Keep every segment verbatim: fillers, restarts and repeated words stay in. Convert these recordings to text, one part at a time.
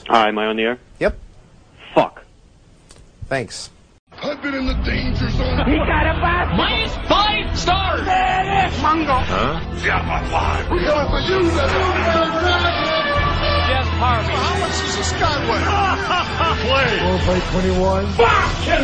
Hi, am I on the air? Yep. Fuck. Thanks. I've been in the danger zone. He got a bus. Minus five stars. Mango. Huh? Yeah, my five. We're coming for you, Jeff Harvey. How much is a Skyway? Play. Four by twenty-one. Action.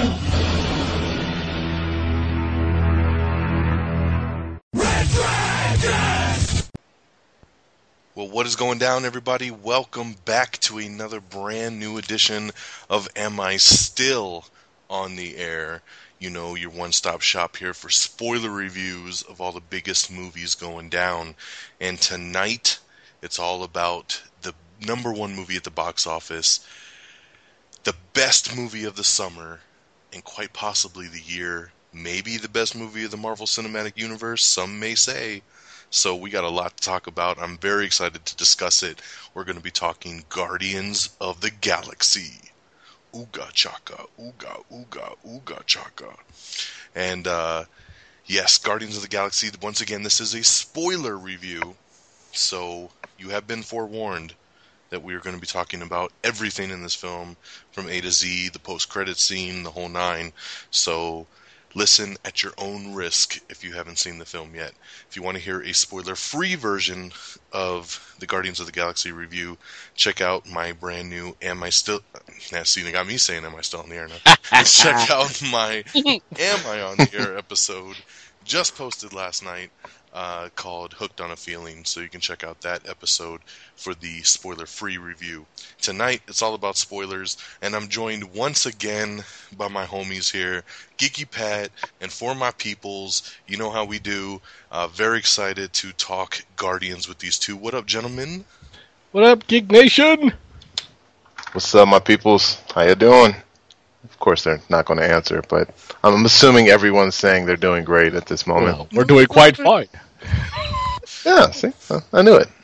Red Dragon! Well, what is going down, everybody? Welcome back to another brand new edition of Am I Still on the Air? You know, your one-stop shop here for spoiler reviews of all the biggest movies going down. And tonight, it's all about the number one movie at the box office, the best movie of the summer, and quite possibly the year, maybe the best movie of the Marvel Cinematic Universe, some may say. So we got a lot to talk about. I'm very excited to discuss it. We're going to be talking Guardians of the Galaxy. Ooga chaka, ooga, ooga, ooga chaka. And uh, yes, Guardians of the Galaxy. Once again, this is a spoiler review. So you have been forewarned that we are going to be talking about everything in this film from A to Z, the post-credit scene, the whole nine. So listen at your own risk if you haven't seen the film yet. If you want to hear a spoiler-free version of the Guardians of the Galaxy review, check out my brand new Am I Still... Now, see, they got me saying Am I Still on the Air now. Check out my Am I on the Air episode, just posted last night, uh, called Hooked on a Feeling. So you can check out that episode for the spoiler-free review. Tonight, it's all about spoilers, and I'm joined once again by my homies here, Geeky Pat, and for my peoples, you know how we do. Uh, very excited to talk Guardians with these two. What up, gentlemen? What up, Geek Nation? What's up, my peoples? How you doing? Of course, they're not going to answer, but I'm assuming everyone's saying they're doing great at this moment. Well, we're doing quite fine. Yeah, see? I knew it.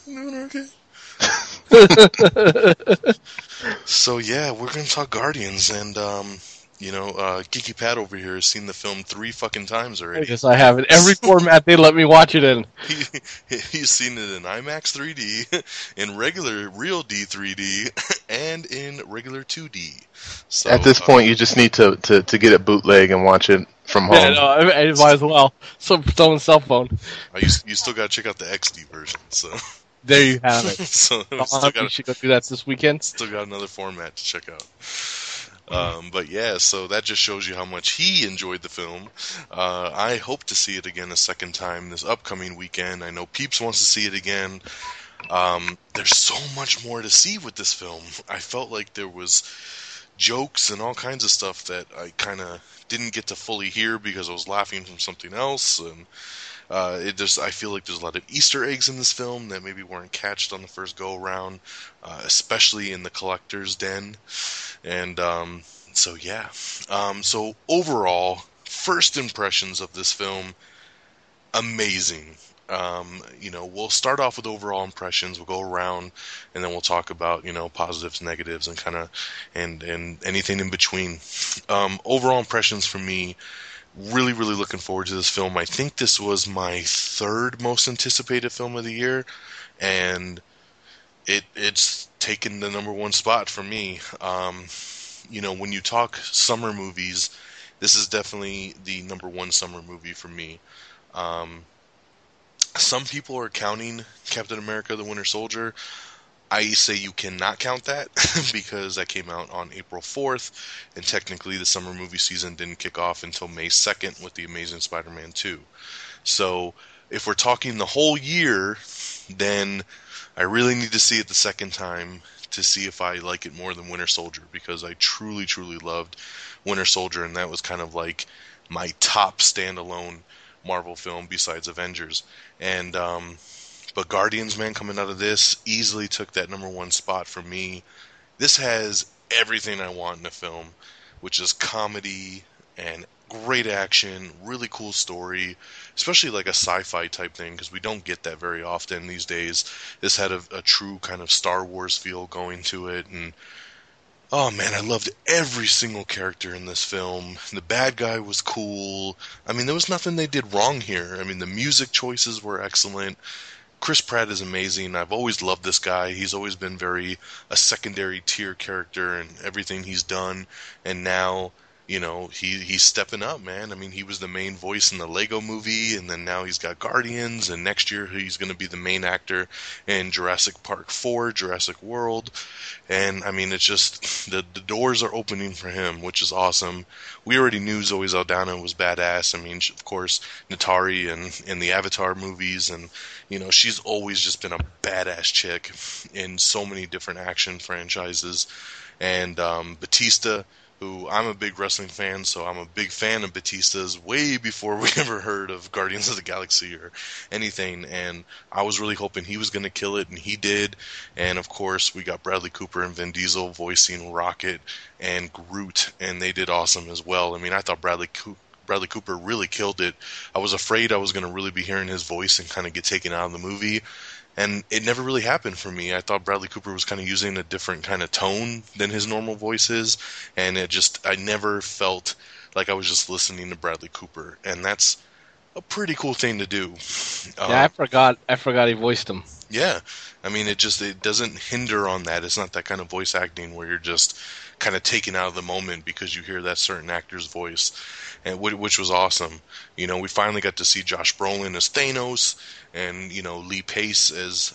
So yeah, we're gonna talk Guardians, and um, you know, uh, Geeky Pat over here has seen the film three fucking times already. Yes, I have. In every format they let me watch it in. He, he's seen it in IMAX three D, in regular real D three D, and in regular two D. So, At this uh, point, you just need to, to, to get a bootleg and watch it from home. Yeah, no, I, I might as well. Some someone's cell phone. uh, you, you still gotta check out the X D version. So There you have it. so we Uh, still you got should go do that this weekend. still got another format to check out. Um, but yeah, so that just shows you how much he enjoyed the film. Uh, I hope to see it again a second time this upcoming weekend. I know Peeps wants to see it again. Um, there's so much more to see with this film. I felt like there was jokes and all kinds of stuff that I kind of didn't get to fully hear because I was laughing from something else. And uh, it just, I feel like there's a lot of Easter eggs in this film that maybe weren't catched on the first go around, uh, especially in the collector's den. And um, so yeah, um, so overall, first impressions of this film, amazing. Um, you know, we'll start off with overall impressions. We'll go around, and then we'll talk about, you know, positives, negatives, and kind of and and anything in between. Um, overall impressions for me, really, really looking forward to this film. I think this was my third most anticipated film of the year, and it it's taken the number one spot for me. Um, you know, when you talk summer movies, this is definitely the number one summer movie for me. Um, some people are counting Captain America: The Winter Soldier. I say you cannot count that because that came out on April fourth, and technically the summer movie season didn't kick off until May second with The Amazing Spider-Man two. So if we're talking the whole year, then I really need to see it the second time to see if I like it more than Winter Soldier, because I truly, truly loved Winter Soldier, and that was kind of like my top standalone Marvel film besides Avengers. And um, but Guardians, man, coming out of this, easily took that number one spot for me. This has everything I want in a film, which is comedy and great action, really cool story, especially like a sci-fi type thing, because we don't get that very often these days. This had a, a true kind of Star Wars feel going to it, and oh man, I loved every single character in this film. The bad guy was cool. I mean, there was nothing they did wrong here. I mean, the music choices were excellent. Chris Pratt is amazing. I've always loved this guy. He's always been very a secondary tier character in everything he's done, and now, you know, he he's stepping up, man. I mean, he was the main voice in the Lego movie, and then now he's got Guardians, and next year he's going to be the main actor in Jurassic Park four, Jurassic World. And, I mean, it's just, the, the doors are opening for him, which is awesome. We already knew Zoe Saldana was badass. I mean, she, of course, Natari and in the Avatar movies, and, you know, she's always just been a badass chick in so many different action franchises. And um, Batista, who I'm a big wrestling fan, so I'm a big fan of Batista's way before we ever heard of Guardians of the Galaxy or anything, and I was really hoping he was going to kill it, and he did. And of course, we got Bradley Cooper and Vin Diesel voicing Rocket and Groot, and they did awesome as well. I mean, I thought Bradley Cooper Bradley Cooper really killed it. I was afraid I was going to really be hearing his voice and kind of get taken out of the movie, and it never really happened for me. I thought Bradley Cooper was kind of using a different kind of tone than his normal voice is, and it just, I never felt like I was just listening to Bradley Cooper, and that's a pretty cool thing to do. Um, Yeah, I forgot. I forgot he voiced him. Yeah, I mean, it just, it doesn't hinder on that. It's not that kind of voice acting where you're just kind of taken out of the moment because you hear that certain actor's voice, and which was awesome. You know, we finally got to see Josh Brolin as Thanos, and, you know, Lee Pace as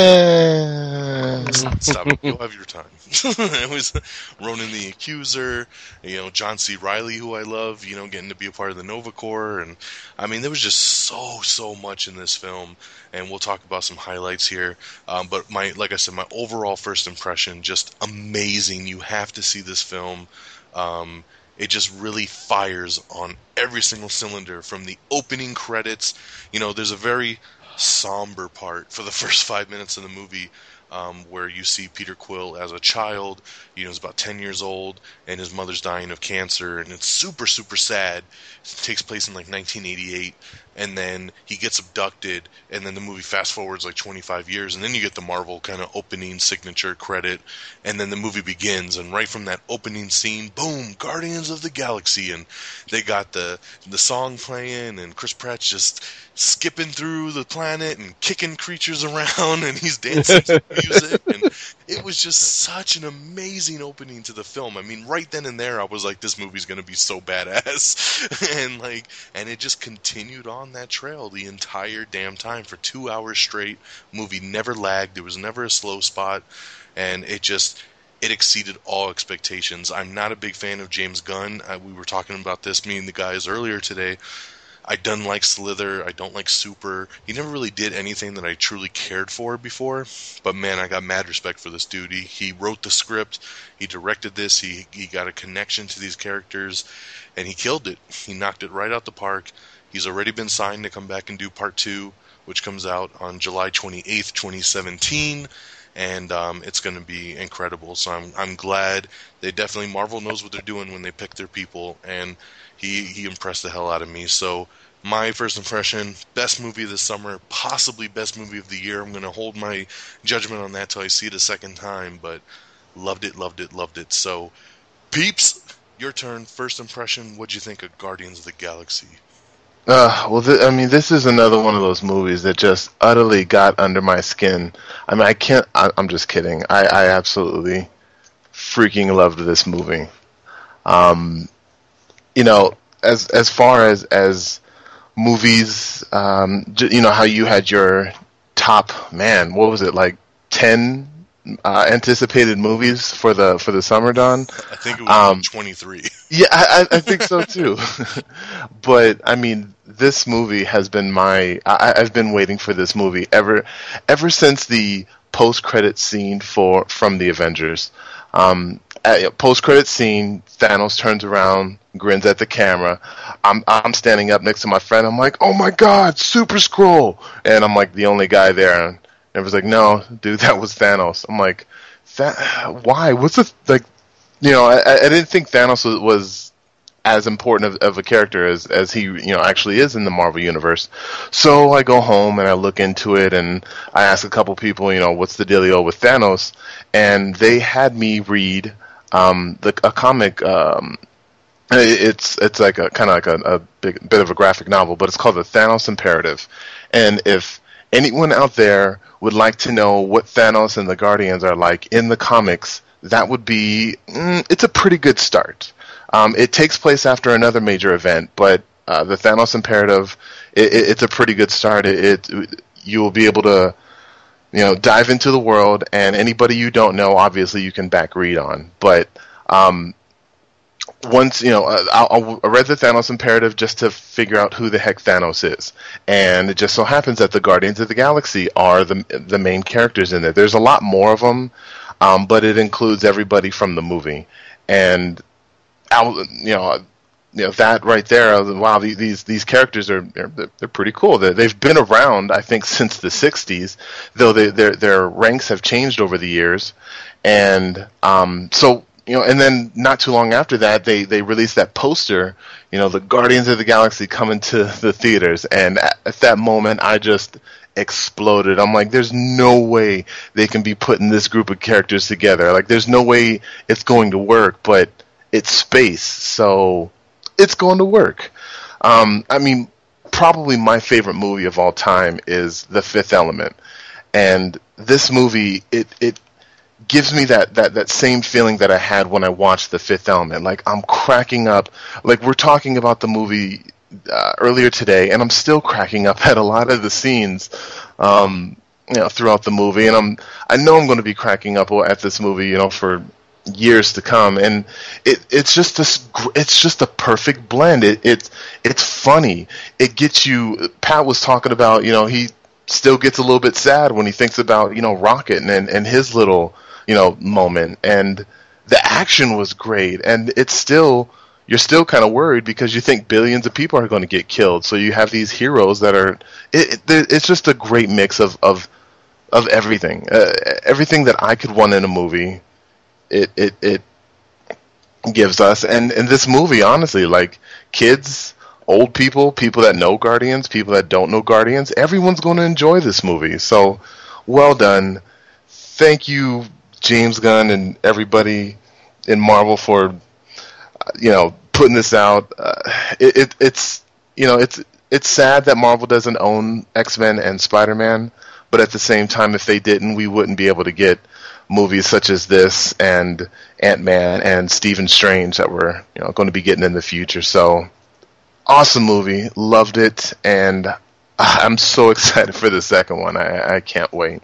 um, stop it, you'll have your time. It was Ronan the Accuser, you know, John C. Reilly, who I love, you know, getting to be a part of the Nova Corps, and I mean, there was just so so much in this film, and we'll talk about some highlights here. Um, but my, like I said, my overall first impression, just amazing. You have to see this film. Um, It just really fires on every single cylinder from the opening credits. You know, there's a very somber part for the first five minutes of the movie um, where you see Peter Quill as a child. You know, he's about ten years old, and his mother's dying of cancer, and it's super, super sad. It takes place in, like, nineteen eighty-eight, and then he gets abducted, and then the movie fast forwards, like, twenty-five years, and then you get the Marvel kind of opening signature credit, and then the movie begins, and right from that opening scene, boom, Guardians of the Galaxy, and they got the the song playing, and Chris Pratt's just skipping through the planet and kicking creatures around, and he's dancing to the music, and it was just such an amazing opening to the film. I mean, right then and there, I was like, this movie's gonna be so badass, and like, and it just continued on that trail the entire damn time for two hours straight. Movie never lagged. There was never a slow spot, and it just, it exceeded all expectations. I'm not a big fan of James Gunn. I, we were talking about this, me and the guys, earlier today. I don't like Slither. I don't like Super. He never really did anything that I truly cared for before. But man, I got mad respect for this dude. He, he wrote the script. He directed this. He he got a connection to these characters, and he killed it. He knocked it right out the park. He's already been signed to come back and do part two, which comes out on July twenty-eighth, twenty seventeen. And um, it's going to be incredible. So I'm I'm glad. They definitely, Marvel knows what they're doing when they pick their people, and he he impressed the hell out of me. So my first impression, best movie of the summer, possibly best movie of the year. I'm going to hold my judgment on that till I see it a second time, but loved it, loved it, loved it. So, peeps, your turn. First impression, what'd you think of Guardians of the Galaxy? Uh, well, th- I mean, this is another one of those movies that just utterly got under my skin. I mean, I can't, I, I'm just kidding. I, I absolutely freaking loved this movie. Um, you know, as as far as, as movies, um, j- you know, how you had your top, man, what was it, like ten uh, anticipated movies for the for the summer, Don? I think it was Um, twenty-three. Yeah, I, I think so too. But I mean, this movie has been my. I, I've been waiting for this movie ever, ever since the post-credit scene for from the Avengers. Um, post-credit scene, Thanos turns around, grins at the camera. I'm I'm standing up next to my friend. I'm like, oh my god, Super Skrull, and I'm like the only guy there. And everyone's like, no, dude, that was Thanos. I'm like, that why? What's the like? You know, I, I didn't think Thanos was, was as important of, of a character as, as he, you know, actually is in the Marvel Universe. So I go home and I look into it, and I ask a couple people, you know, what's the dealio with Thanos? And they had me read um, the, a comic. Um, it's it's like a kind of like a, a big bit of a graphic novel, but it's called the Thanos Imperative. And if anyone out there would like to know what Thanos and the Guardians are like in the comics, that would be, mm, it's a pretty good start. Um, it takes place after another major event, but uh, the Thanos Imperative, it, it, it's a pretty good start. It, it you will be able to, you know, dive into the world, and anybody you don't know, obviously, you can back read on. But um, once, you know, I, I read the Thanos Imperative just to figure out who the heck Thanos is, and it just so happens that the Guardians of the Galaxy are the the main characters in there. There's a lot more of them, um, but it includes everybody from the movie, and you know, you know that right there. Wow, these these characters are they're, they're pretty cool. They're, they've been around, I think, since the sixties, though they, their their ranks have changed over the years, and um, so. You know, and then not too long after that, they, they released that poster, you know, the Guardians of the Galaxy coming to the theaters. And at, at that moment, I just exploded. I'm like, there's no way they can be putting this group of characters together. Like, there's no way it's going to work, but it's space, so it's going to work. Um, I mean, probably my favorite movie of all time is The Fifth Element. And this movie, it it gives me that, that, that same feeling that I had when I watched The Fifth Element. Like, I'm cracking up. Like, we're talking about the movie uh, earlier today, and I'm still cracking up at a lot of the scenes um, you know, throughout the movie. And I'm I know I'm going to be cracking up at this movie, you know, for years to come. And it it's just this it's just a perfect blend. It it's it's funny. It gets you. Pat was talking about, you know, he still gets a little bit sad when he thinks about, you know, Rocket and and, and his little, you know, moment, and the action was great, and it's still, you're still kind of worried because you think billions of people are going to get killed, so you have these heroes that are, it, it, it's just a great mix of of, of everything, uh, everything that I could want in a movie, it it, it gives us, and, and this movie, honestly, like, kids, old people, people that know Guardians, people that don't know Guardians, everyone's going to enjoy this movie, so, well done. Thank you, James Gunn and everybody in Marvel, for, you know, putting this out. Uh, it, it, it's, you know, it's it's sad that Marvel doesn't own X-Men and Spider-Man, but at the same time, if they didn't, we wouldn't be able to get movies such as this and Ant-Man and Stephen Strange that we're, you know, going to be getting in the future. So, awesome movie, loved it, and I'm so excited for the second one. I, I can't wait.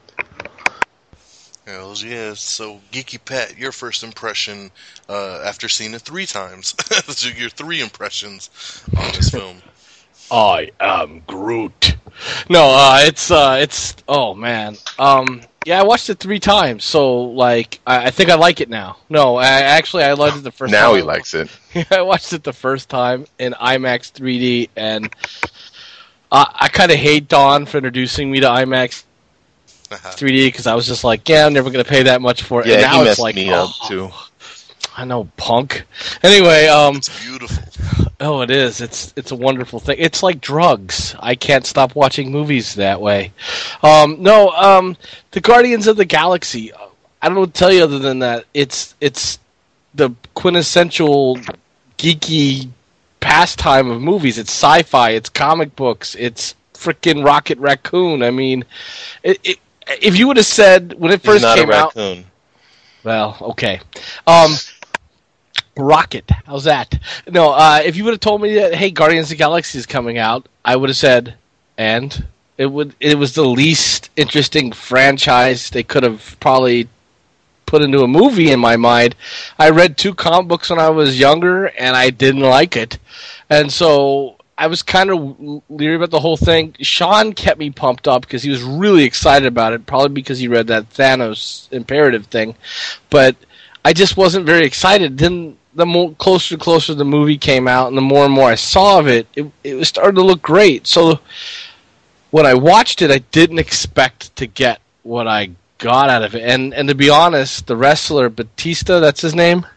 Hells yeah. So, Geeky Pat, your first impression uh, after seeing it three times. So your three impressions on this film. I am Groot. No, uh, it's, uh, it's, oh man. Um, yeah, I watched it three times, so, like, I, I think I like it now. No, I, actually, I liked it the first now time. Now he likes it. I watched it the first time in IMAX three D, and uh, I kind of hate Don for introducing me to IMAX three D, because I was just like, yeah, I'm never going to pay that much for it. Yeah, and now he it's messed like, me oh, up, too. I know, punk. Anyway, um... It's beautiful. Oh, it is. It's it's a wonderful thing. It's like drugs. I can't stop watching movies that way. Um, no, um, the Guardians of the Galaxy, I don't know what to tell you other than that. It's, it's the quintessential geeky pastime of movies. It's sci-fi. It's comic books. It's frickin' Rocket Raccoon. I mean, it, it, if you would have said when it first He's not came a out, raccoon. well, okay, um, Rocket, how's that? No, uh, if you would have told me that, hey, Guardians of the Galaxy is coming out, I would have said, and it would. It was the least interesting franchise they could have probably put into a movie in my mind. I read two comic books when I was younger, and I didn't like it, and so I was kind of leery about the whole thing. Sean kept me pumped up because he was really excited about it, probably because he read that Thanos Imperative thing. But I just wasn't very excited. Then the more closer and closer the movie came out, and the more and more I saw of it, it, it was starting to look great. So when I watched it, I didn't expect to get what I got out of it. And and to be honest, the wrestler Batista, that's his name.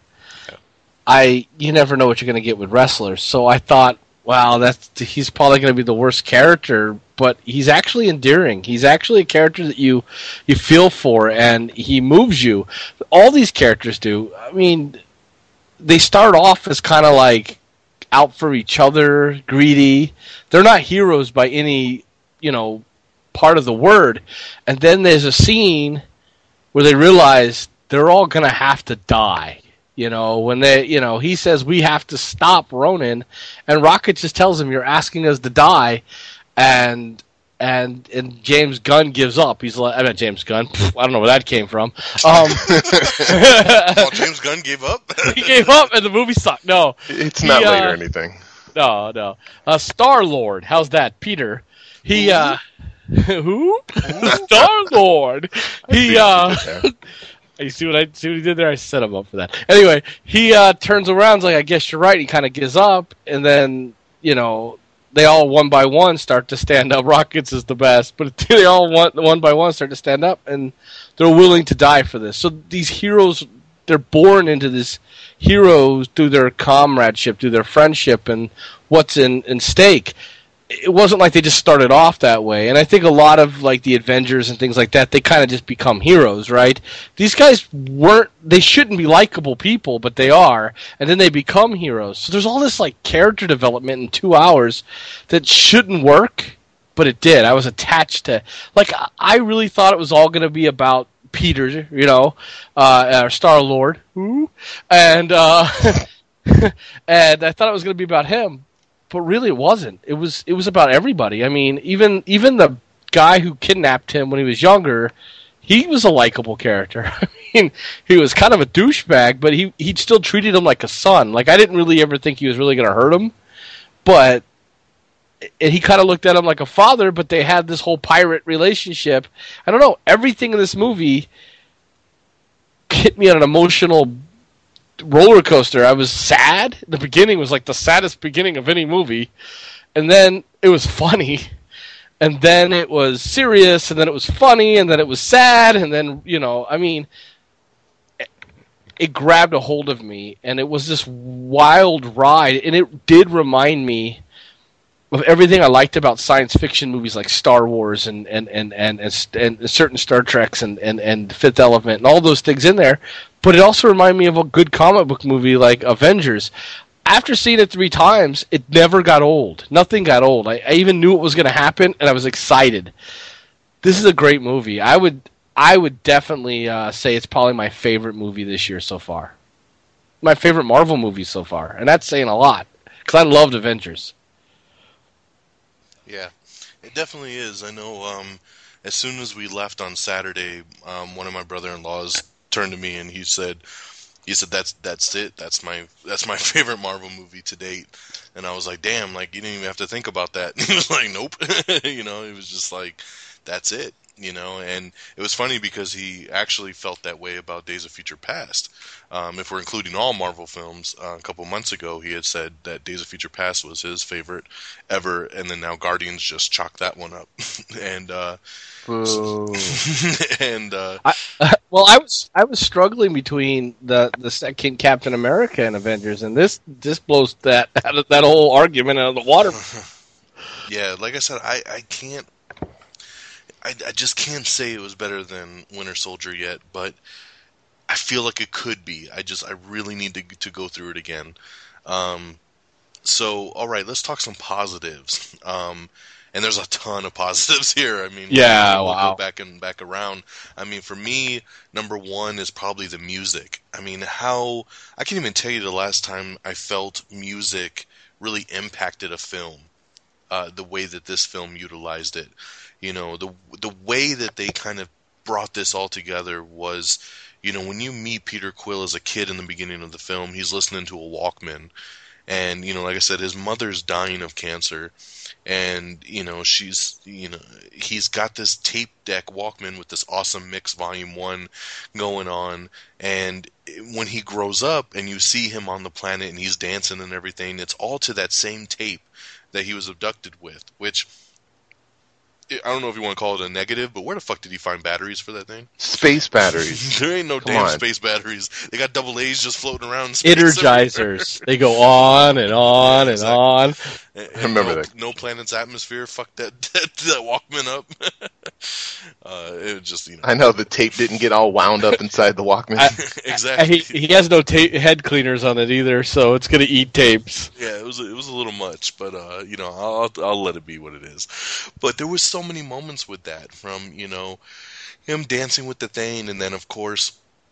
I you never know what you're going to get with wrestlers. So I thought, wow, that's he's probably going to be the worst character, but he's actually endearing. He's actually a character that you you feel for, and he moves you. All these characters do. I mean, they start off as kind of like out for each other, greedy. They're not heroes by any, you know, part of the word. And then there's a scene where they realize they're all going to have to die. You know, when they, you know, he says, we have to stop Ronan, and Rocket just tells him, you're asking us to die, and and and James Gunn gives up. He's like, I mean, James Gunn, I don't know where that came from. Um, well, James Gunn gave up? He gave up, and the movie sucked. No. It's not he, uh, late or anything. No, no. Uh, Star-Lord, how's that? Peter. He, uh, who? Star-Lord. He, uh... You see what I see what he did there? I set him up for that. Anyway, he uh, turns around, like, I guess you're right. He kind of gives up, and then, you know, they all one by one start to stand up. Rockets is the best, but they all one, one by one start to stand up, and they're willing to die for this. So these heroes, they're born into this heroes through their comradeship, through their friendship, and what's in, in stake. It wasn't like they just started off that way. And I think a lot of, like, the Avengers and things like that, they kind of just become heroes, right? These guys weren't, they shouldn't be likable people, but they are. And then they become heroes. So there's all this, like, character development in two hours that shouldn't work, but it did. I was attached to, like, I really thought it was all going to be about Peter, you know, uh, our Star-Lord, and, uh, and I thought it was going to be about him. But really, it wasn't. It was it was about everybody. I mean, even even the guy who kidnapped him when he was younger, he was a likable character. I mean, he was kind of a douchebag, but he he still treated him like a son. Like, I didn't really ever think he was really going to hurt him, but and he kind of looked at him like a father. But they had this whole pirate relationship. I don't know. Everything in this movie hit me on an emotional roller coaster. I was sad. The beginning was like the saddest beginning of any movie, and then it was funny, and then it was serious, and then it was funny, and then it was sad, and then, you know, I mean, it, it grabbed a hold of me, and it was this wild ride, and it did remind me of everything I liked about science fiction movies like Star Wars and and and and, and, and certain Star Treks and, and, and Fifth Element and all those things in there. But it also reminded me of a good comic book movie like Avengers. After seeing it three times, it never got old. Nothing got old. I, I even knew it was going to happen, and I was excited. This is a great movie. I would I would definitely uh, say it's probably my favorite movie this year so far. My favorite Marvel movie so far. And that's saying a lot, because I loved Avengers. Yeah, it definitely is. I know um, as soon as we left on Saturday, um, one of my brother-in-laws turned to me and he said, he said, that's that's it. That's my that's my favorite Marvel movie to date. And I was like, damn, like, you didn't even have to think about that. And he was like, nope. You know, it was just like, that's it. You know, and it was funny because he actually felt that way about Days of Future Past. Um, if we're including all Marvel films, uh, a couple months ago, he had said that Days of Future Past was his favorite ever, and then now Guardians just chalked that one up. and uh, and uh, I, uh, well, I was I was struggling between the the second Captain America and Avengers, and this this blows that that whole argument out of the water. Yeah, like I said, I I can't. I, I just can't say it was better than Winter Soldier yet, but I feel like it could be. I just, I really need to to go through it again. Um, so, all right, let's talk some positives. Um, and there's a ton of positives here. I mean, yeah, we'll, we'll wow. go back and back around. I mean, for me, number one is probably the music. I mean, how I can't even tell you the last time I felt music really impacted a film. Uh, the way that this film utilized it. You know, the the way that they kind of brought this all together was, you know, when you meet Peter Quill as a kid in the beginning of the film, he's listening to a Walkman. And, you know, like I said, his mother's dying of cancer. And, you know, she's, you know, he's got this tape deck Walkman with this awesome mix volume one going on. And when he grows up and you see him on the planet and he's dancing and everything, it's all to that same tape that he was abducted with, which I don't know if you want to call it a negative, but where the fuck did he find batteries for that thing? Space batteries. There ain't no Come damn on. space batteries. They got double A's just floating around in space Energizers. They go on and on and Exactly. on. And, I remember no, that. No Planet's Atmosphere. Fuck that that, that Walkman up. uh, it was just you know. I know the tape didn't get all wound up inside the Walkman. I- exactly. He, he has no ta- head cleaners on it either, so it's gonna eat tapes. Yeah, it was it was a little much, but uh, you know, I'll I'll let it be what it is. But there was so many moments with that, from you know, him dancing with the Thane, and then of course.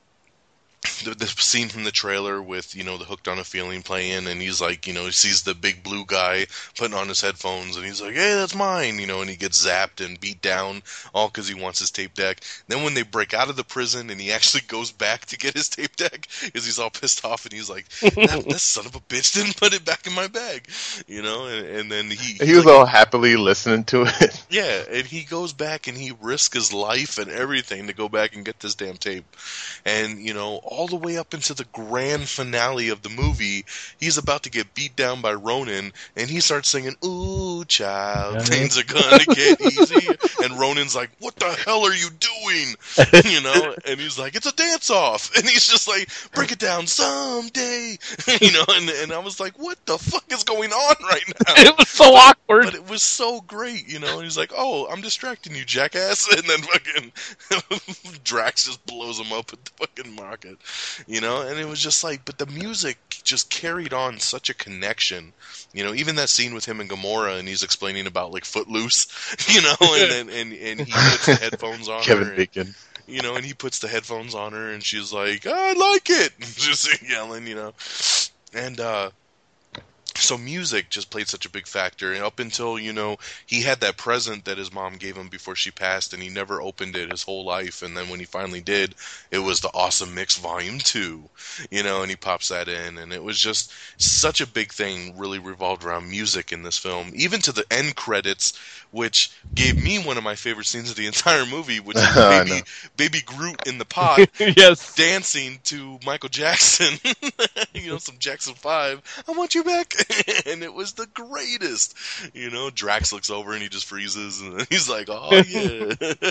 The, the scene from the trailer with, you know, the Hooked on a Feeling playing, and he's like, you know, he sees the big blue guy putting on his headphones, and he's like, hey, that's mine, you know, and he gets zapped and beat down, all because he wants his tape deck. Then when they break out of the prison, and he actually goes back to get his tape deck, because he's all pissed off, and he's like, that, that son of a bitch didn't put it back in my bag, you know, and, and then he... He was like, all happily listening to it. yeah, and he goes back and he risks his life and everything to go back and get this damn tape. And, you know, all the way up into the grand finale of the movie, he's about to get beat down by Ronan, and he starts singing, ooh, child, things are gonna get easy. And Ronan's like, what the hell are you doing? You know, and he's like, it's a dance-off. And he's just like, break it down someday. You know, and, and I was like, what the fuck is going on right now? It was so awkward. But it was so great, you know. And he's like, "Oh, I'm distracting you, jackass," and then fucking Drax just blows him up at the fucking market, you know. And it was just like, but the music just carried on such a connection, you know. Even that scene with him and Gamora, and he's explaining about like Footloose, you know, and then and, and he puts the headphones on Kevin her, and, Bacon. you know, and he puts the headphones on her, and she's like, "I like it," just yelling, you know, and. uh So music just played such a big factor, and up until, you know, he had that present that his mom gave him before she passed, and he never opened it his whole life, and then when he finally did, it was the Awesome Mix Volume two, you know, and he pops that in, and it was just such a big thing, really revolved around music in this film, even to the end credits, which gave me one of my favorite scenes of the entire movie, which is baby, baby Groot in the pot, Yes. dancing to Michael Jackson, you know, some Jackson five, I want you back. And it was the greatest, you know. Drax looks over and he just freezes, and he's like, "Oh yeah,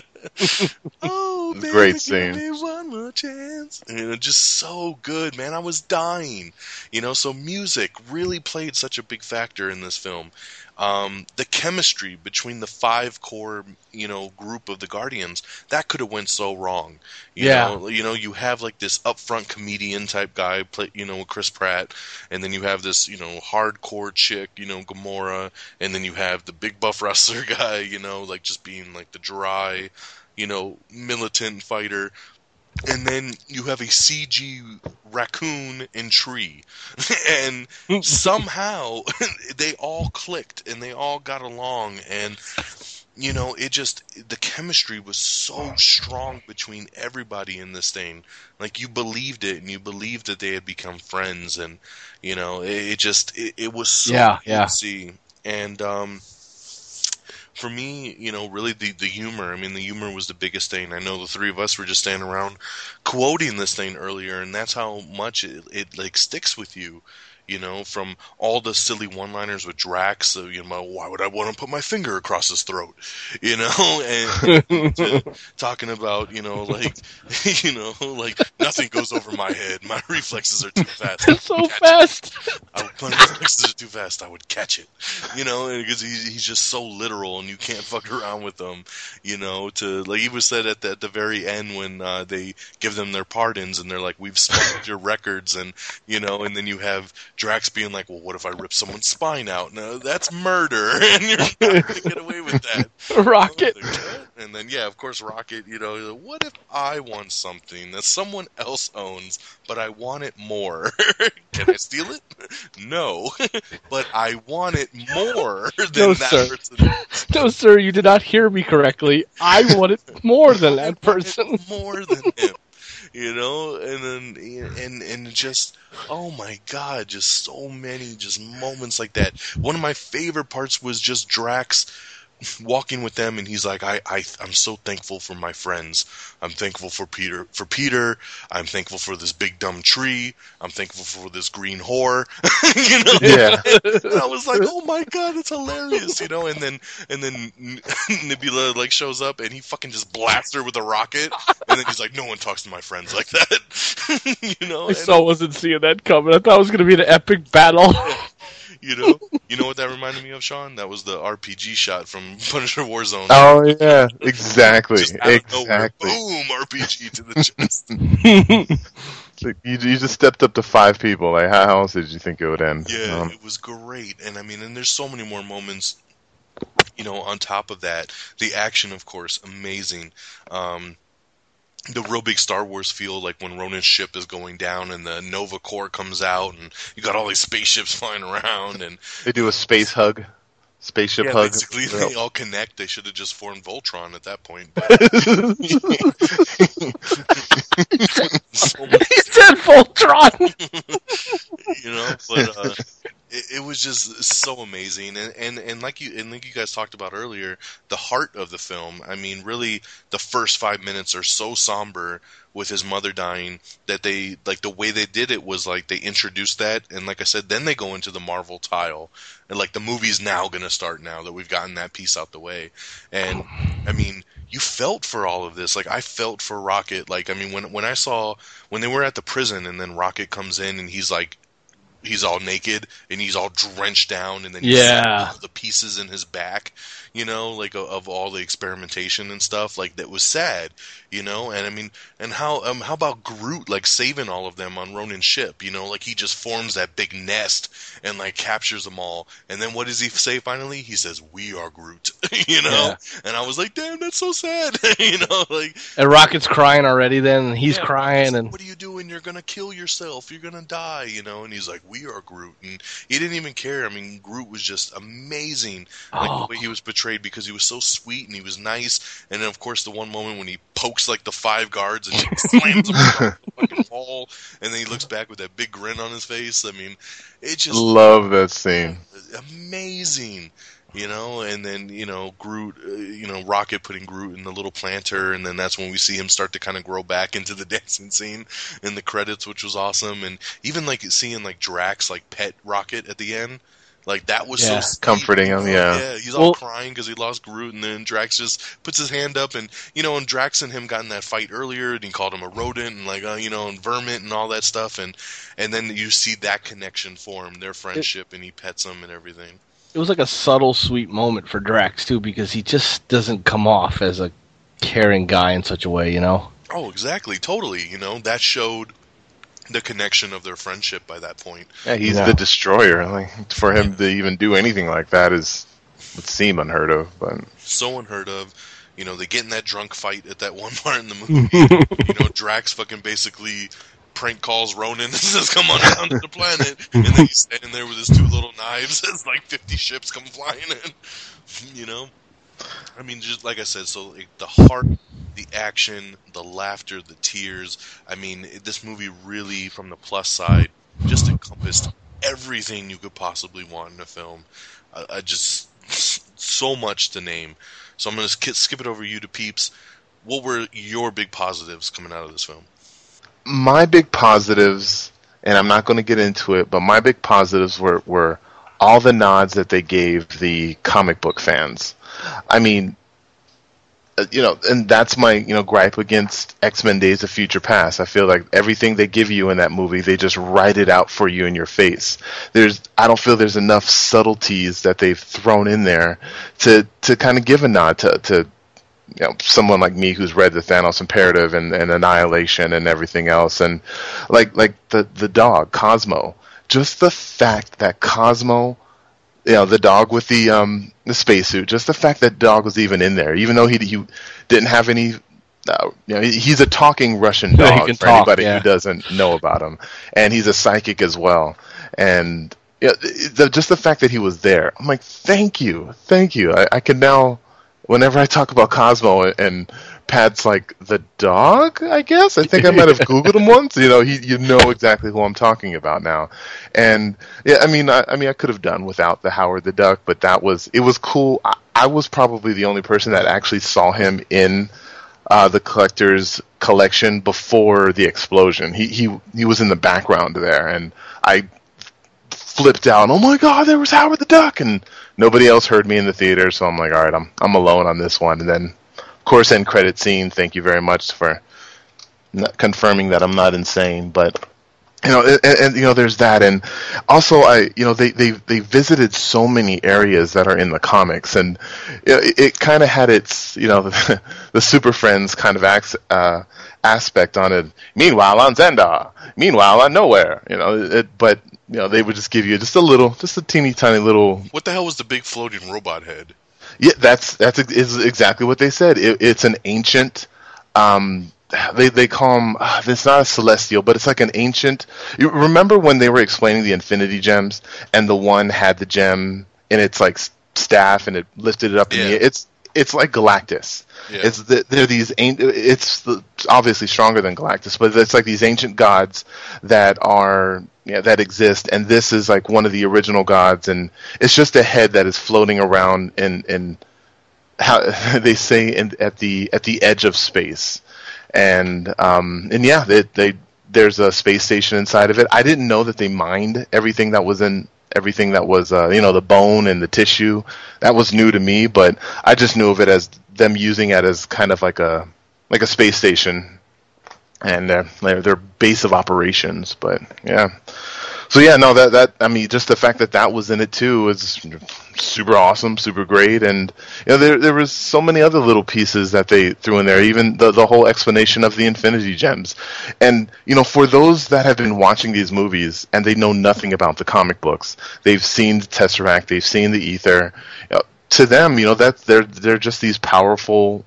oh baby, Great give scene. me one more chance." And it was just so good, man. I was dying, you know. So music really played such a big factor in this film. Um, the chemistry between the five core, you know, group of the Guardians, that could have went so wrong. You Yeah. know, you know, you have like this upfront comedian type guy, play, you know, Chris Pratt, and then you have this, you know, hardcore chick, you know, Gamora, and then you have the big buff wrestler guy, you know, like just being like the dry, you know, militant fighter. And then you have a C G raccoon and tree. And somehow they all clicked and they all got along. And, you know, it just, the chemistry was so strong between everybody in this thing. Like, you believed it, and you believed that they had become friends. And, you know, it, it just, it, it was so Yeah, cool yeah. to see. And, um... for me, you know, really the, the humor, I mean, the humor was the biggest thing. I know the three of us were just standing around quoting this thing earlier, and that's how much it, it like, sticks with you, you know, from all the silly one-liners with Drax, so, you know, why would I want to put my finger across his throat, you know, and to talking about, you know, like, you know, like, nothing goes over my head, my reflexes are too fast. It's so Catch fast. I would, my reflexes are too fast. I would catch it, you know, because he's, he's just so literal, and you can't fuck around with him, you know. To like he was said at the, at the very end when uh, they give them their pardons, and they're like, "We've smoked your records," and you know, and then you have Drax being like, "Well, what if I rip someone's spine out? No, that's murder, and you're not going to get away with that." Rocket. And then, yeah, of course, Rocket, you know, what if I want something that someone else owns, but I want it more? Can I steal it? No. But I want it more than No, that sir. person. No, sir, you did not hear me correctly. I want it more than that person. More than him. You know, and then, and, and just, oh my God, just so many just moments like that. One of my favorite parts was just Drax walking with them, and he's like, I, I, I'm so thankful for my friends. I'm thankful for Peter, for Peter. I'm thankful for this big dumb tree. I'm thankful for this green whore. You know? Yeah. And I was like, oh my God, it's hilarious, you know? And then, and then Nebula like shows up, and he fucking just blasts her with a rocket. And then he's like, no one talks to my friends like that. You know? I And- so wasn't seeing that coming. I thought it was going to be an epic battle. You know, you know what that reminded me of, Sean? That was the R P G shot from Punisher Warzone. Oh yeah, exactly, Just out of exactly. nowhere, boom, R P G to the chest. Like, you you just stepped up to five people. Like, how else did you think it would end? Yeah, Um, it was great, and I mean, and there's so many more moments. You know, on top of that, the action, of course, amazing. Um, the real big Star Wars feel, like when Ronan's ship is going down and the Nova Corps comes out, and you got all these spaceships flying around, and they do a space hug, spaceship yeah, hug. basically Well, they all connect. They should have just formed Voltron at that point. But so much, He said Voltron. you know, but uh, it, it was just so amazing, and, and and like you and like you guys talked about earlier, the heart of the film. I mean, really, the first five minutes are so somber with his mother dying that they like the way they did it was like they introduced that, and like I said, then they go into the Marvel tile, and like the movie's now gonna start now that we've gotten that piece out the way, and I mean. You felt for all of this. Like, I felt for Rocket. Like, I mean, when when I saw, when they were at the prison and then Rocket comes in and he's like, he's all naked and he's all drenched down and then you Yeah. see the pieces in his back, you know, like of, of all the experimentation and stuff, like that was sad, you know, and I mean, and how um how about Groot like saving all of them on Ronan's ship, you know, like he just forms that big nest and like captures them all, and then what does he say finally? He says, "We are Groot," you know, Yeah. and I was like, damn, that's so sad, you know, like And Rocket's crying already. Then and he's yeah, crying, he's like, and what are you doing? You're gonna kill yourself. You're gonna die, you know. And he's like, "We are Groot," and he didn't even care. I mean, Groot was just amazing, like Oh. the way he was portrayed because he was so sweet and he was nice. And then, of course, the one moment when he pokes like the five guards and just slams them across the fucking wall, and then he looks back with that big grin on his face. I mean, it just love that scene. amazing. You know, and then, you know, Groot, uh, you know, Rocket putting Groot in the little planter, and then that's when we see him start to kind of grow back into the dancing scene in the credits, which was awesome. And even, like, seeing, like, Drax, like, pet Rocket at the end, like, that was Yeah. so sweet, Comforting you him, know? yeah. Yeah, he's all Well- crying because he lost Groot, and then Drax just puts his hand up, and, you know, and Drax and him got in that fight earlier, and he called him a rodent, and, like, uh, you know, and vermin and all that stuff, and, and then you see that connection form, their friendship, and he pets him and everything. it was like a subtle, sweet moment for Drax too, because he just doesn't come off as a caring guy in such a way, you know. Oh, exactly, totally. You know, that showed the connection of their friendship by that point. Yeah, he's Yeah. the destroyer. Like, for him to even do anything like that is would seem unheard of. But So unheard of. You know, they get in that drunk fight at that one part in the movie. You know, Drax fucking basically prank calls Ronan and says, "Come on down to the planet," and then he's standing there with his two little knives as like fifty ships come flying in. You know, I mean, just like I said, so like, the heart, the action, the laughter, the tears. I mean, it, this movie really, from the plus side, just encompassed everything you could possibly want in a film. I, I just so much to name. So I'm going to skip it over you to Peeps. What were your big positives coming out of this film? my big positives, and I'm not going to get into it, but my big positives were, were all the nods that they gave the comic book fans. I mean, uh, you know, and that's my, you know, gripe against X-Men Days of Future Past. I feel like everything they give you in that movie, they just write it out for you in your face. There's, I don't feel there's enough subtleties that they've thrown in there to, to kind of give a nod to, to, you know, someone like me who's read the Thanos Imperative and, and Annihilation and everything else, and like like the the dog Cosmo. Just the fact that Cosmo, you know, the dog with the um the spacesuit, just the fact that dog was even in there, even though he he didn't have any. Uh, you know, he, he's a talking Russian Yeah, he dog can for talk, anybody yeah. who doesn't know about him, and he's a psychic as well. And yeah, the, just the fact that he was there, I'm like, thank you, thank you. I, I can now. Whenever I talk about Cosmo and Pat's like, the dog, I guess? I think I might have Googled him once. You know, he you know exactly who I'm talking about now. And, yeah, I mean, I, I mean, I could have done without the Howard the Duck, but that was, it was cool. I, I was probably the only person that actually saw him in uh, the collector's collection before the explosion. He, he, he was in the background there, and I flipped out. Oh my God, there was Howard the Duck, and nobody else heard me in the theater. So I'm like, all right, I'm I'm alone on this one. And then, of course, end credit scene. Thank you very much for n- confirming that I'm not insane. But you know, and, and you know, there's that, and also I, you know, they they they visited so many areas that are in the comics, and it, it kind of had its, you know, the, the Super Friends kind of acts, uh, aspect on it. Meanwhile, on Zendar. Meanwhile, on Nowhere. You know, it, but you know, they would just give you just a little, just a teeny tiny little. What the hell was the big floating robot head? Yeah, that's that's ex- is exactly what they said. It, it's an ancient. Um, They they call them. Uh, it's not a celestial, but it's like an ancient. You remember when they were explaining the Infinity Gems, and the one had the gem in its like s- staff, and it lifted it up in Yeah. the air. It's it's like Galactus. Yeah. It's the, they're these. an- It's the, obviously stronger than Galactus, but it's like these ancient gods that are yeah that exist, and this is like one of the original gods, and it's just a head that is floating around in in how they say in, at the at the edge of space. And um, and yeah, they, they there's a space station inside of it. I didn't know that they mined everything that was in everything that was uh, you know the bone and the tissue. That was new to me, but I just knew of it as them using it as kind of like a like a space station and uh, their their base of operations. But yeah, so yeah, no, that that I mean, just the fact that that was in it too is super awesome, super great, and you know there there was so many other little pieces that they threw in there, even the the whole explanation of the Infinity Gems, and you know for those that have been watching these movies and they know nothing about the comic books, they've seen the Tesseract, they've seen the Ether. You know, to them, you know that they're they're just these powerful,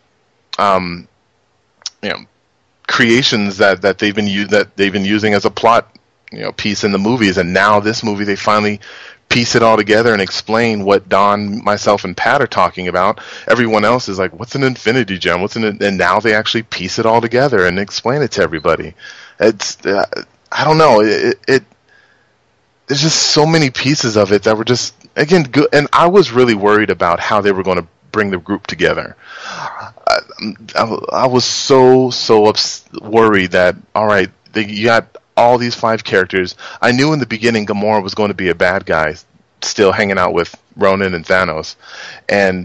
um, you know, creations that that they've been u- that they've been using as a plot, you know, piece in the movies, and now this movie they finally piece it all together and explain what Don, myself, and Pat are talking about. Everyone else is like, "What's an Infinity Gem? What's an?" And now they actually piece it all together and explain it to everybody. It's uh, I don't know. It, it there's just so many pieces of it that were just again good, and I was really worried about how they were going to bring the group together. I, I, I was so so ups- worried that all right, they, you got all these five characters. I knew in the beginning Gamora was going to be a bad guy, still hanging out with Ronan and Thanos. And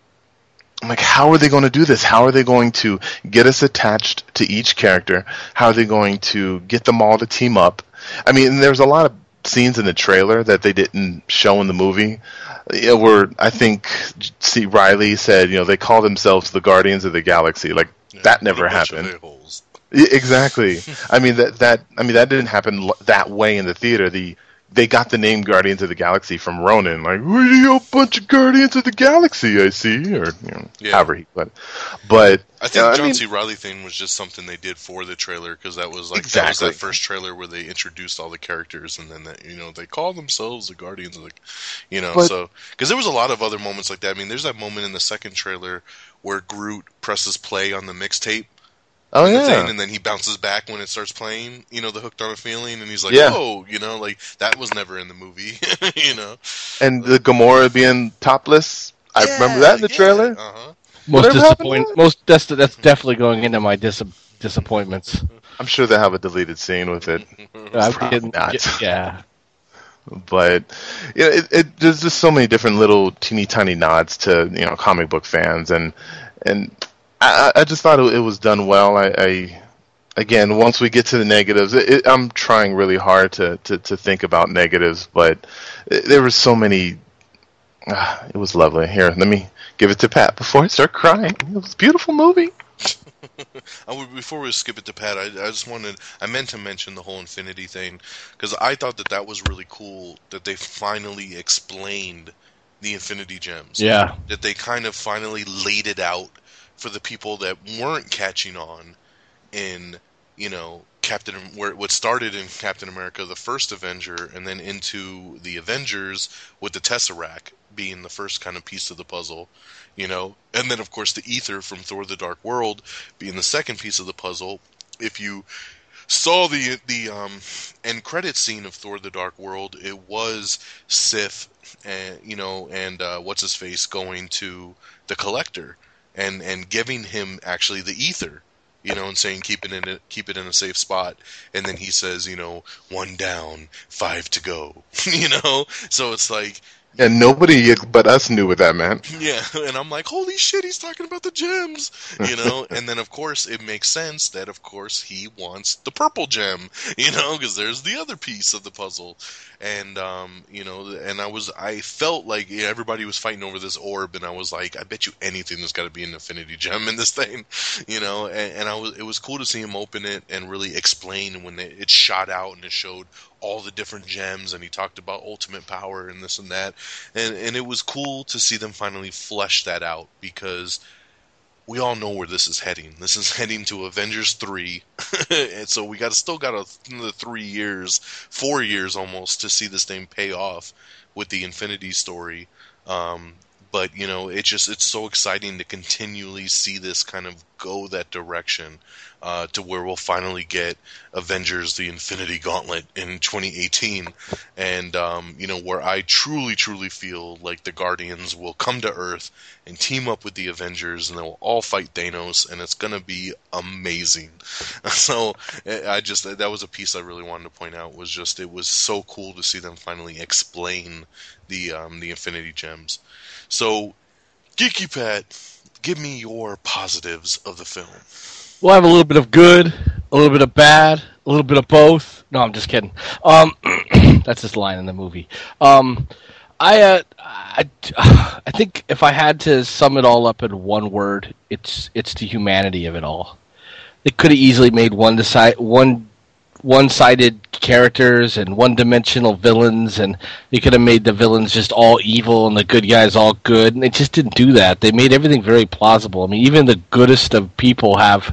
I'm like, how are they going to do this? How are they going to get us attached to each character? How are they going to get them all to team up? I mean, there's a lot of scenes in the trailer that they didn't show in the movie. You know, where I think C. Riley said, you know, they call themselves the Guardians of the Galaxy. Like, Yeah, that never a bunch of happened. a-holes. Yeah, exactly. I mean that that I mean that didn't happen l- that way in the theater. The they got the name Guardians of the Galaxy from Ronan. Like, we're a bunch of Guardians of the Galaxy, I see, or you know, Yeah. however he put. But I think you know, John I mean, C. Reilly thing was just something they did for the trailer because that was like Exactly. that was that first trailer where they introduced all the characters and then that you know they call themselves the Guardians of the, you know, But- so because there was a lot of other moments like that. I mean, there's that moment in the second trailer where Groot presses play on the mixtape. oh the yeah, thing, and then he bounces back when it starts playing, you know, the Hooked on a Feeling, and he's like, Yeah. whoa, you know, like, that was never in the movie, you know? and the Gamora being topless. I remember that in the Yeah, trailer. Uh-huh. Most Whatever happened disappoint. to that? Most that's that's definitely going into my dis- disappointments. I'm sure they have a deleted scene with it, I'm Probably getting- not. yeah. but you know, it, it there's just so many different little teeny tiny nods to you know comic book fans, and and I, I just thought it was done well. I, I again, once we get to the negatives, it, it, I'm trying really hard to, to, to think about negatives, but it, there were so many. Ah, it was lovely. Here, let me give it to Pat before I start crying. It was a beautiful movie. I would, before we skip it to Pat, I, I just wanted, I meant to mention the whole Infinity thing, because I thought that that was really cool, that they finally explained the Infinity Gems. Yeah. That they kind of finally laid it out for the people that weren't catching on in, you know, Captain, where what started in Captain America, the first Avenger, and then into the Avengers with the Tesseract being the first kind of piece of the puzzle, you know, and then of course the Ether from Thor: The Dark World being the second piece of the puzzle. If you saw the the um, end credit scene of Thor: The Dark World, it was Sif, and you know, and uh, what's his face going to the Collector and and giving him actually the Ether. You know, and saying keep it in a, keep it in a safe spot, and then he says, you know, one down, five to go. You know, so it's like And nobody but us knew what that meant. Yeah, and I'm like, holy shit, he's talking about the gems, you know? And then, of course, it makes sense that, of course, he wants the purple gem, you know, because there's the other piece of the puzzle. And, um, you know, and I was, I felt like yeah, everybody was fighting over this orb, and I was like, I bet you anything there's got to be an infinity gem in this thing, you know? And, and I was, it was cool to see him open it and really explain when it, it shot out and it showed all the different gems, and he talked about ultimate power and this and that, and and it was cool to see them finally flesh that out, because we all know where this is heading. This is heading to Avengers three, and so we got still got a, another three years, four years almost, to see this thing pay off with the Infinity story. Um, but you know, it just it's so exciting to continually see this kind of go that direction. Uh, to where we'll finally get Avengers: The Infinity Gauntlet in twenty eighteen, and um, you know, where I truly, truly feel like the Guardians will come to Earth and team up with the Avengers, and they'll all fight Thanos, and it's gonna be amazing. So I just that was a piece I really wanted to point out. Was just it was so cool to see them finally explain the um, the Infinity Gems. So, Geeky Pat, give me your positives of the film. We'll have a little bit of good, a little bit of bad, a little bit of both. No, I'm just kidding. Um, that's his line in the movie. Um, I, uh, I, I think if I had to sum it all up in one word, it's it's the humanity of it all. They could have easily made one decide one one-sided characters and one-dimensional villains, and they could have made the villains just all evil and the good guys all good, and they just didn't do that. They made everything very plausible. I mean, even the goodest of people have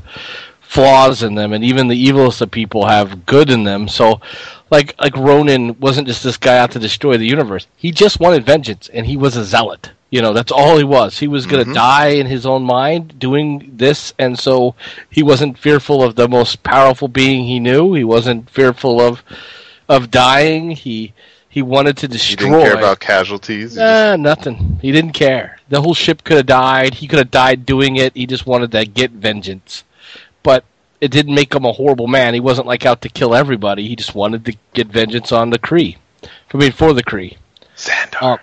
flaws in them, and even the evilest of people have good in them. So, like, like Ronan wasn't just this guy out to destroy the universe. He just wanted vengeance, and he was a zealot. You know, that's all he was. He was going to mm-hmm. die in his own mind doing this, and so he wasn't fearful of the most powerful being he knew. He wasn't fearful of of dying. He he wanted to destroy. He didn't care about casualties? Nah, just... nothing. He didn't care. The whole ship could have died. He could have died doing it. He just wanted to get vengeance. But it didn't make him a horrible man. He wasn't like out to kill everybody. He just wanted to get vengeance on the Kree. I mean, for the Kree. Xandar. Um,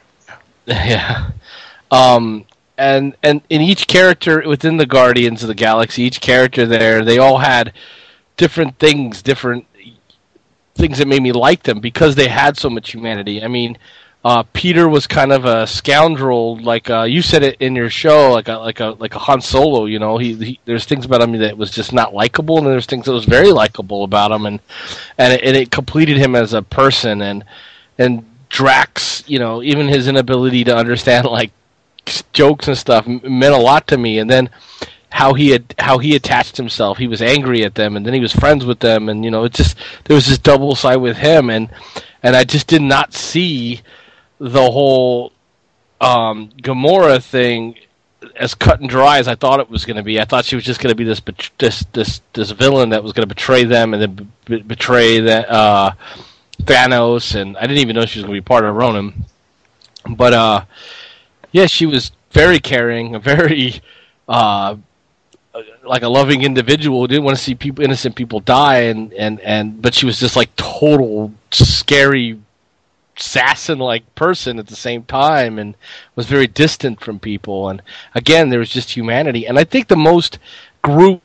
yeah. Um, and and in each character within the Guardians of the Galaxy, each character there, they all had different things, different things that made me like them because they had so much humanity. I mean, uh, Peter was kind of a scoundrel, like uh, you said it in your show, like a like a like a Han Solo. You know, he, he there's things about him that was just not likable, and there's things that was very likable about him, and and it, and it completed him as a person. And and Drax, you know, even his inability to understand like jokes and stuff meant a lot to me. And then how he had how he attached himself, he was angry at them, and then he was friends with them, and you know, it just there was this double side with him, and and I just did not see the whole um, Gamora thing as cut and dry as I thought it was going to be. I thought she was just going to be this this this this villain that was going to betray them and then be- betray that uh, Thanos, and I didn't even know she was going to be part of Ronan, but uh. Yeah, she was very caring, a very uh, like a loving individual. Didn't want to see people, innocent people die, and, and, and but she was just like total scary, assassin-like person at the same time, and was very distant from people. And again, there was just humanity. And I think the most group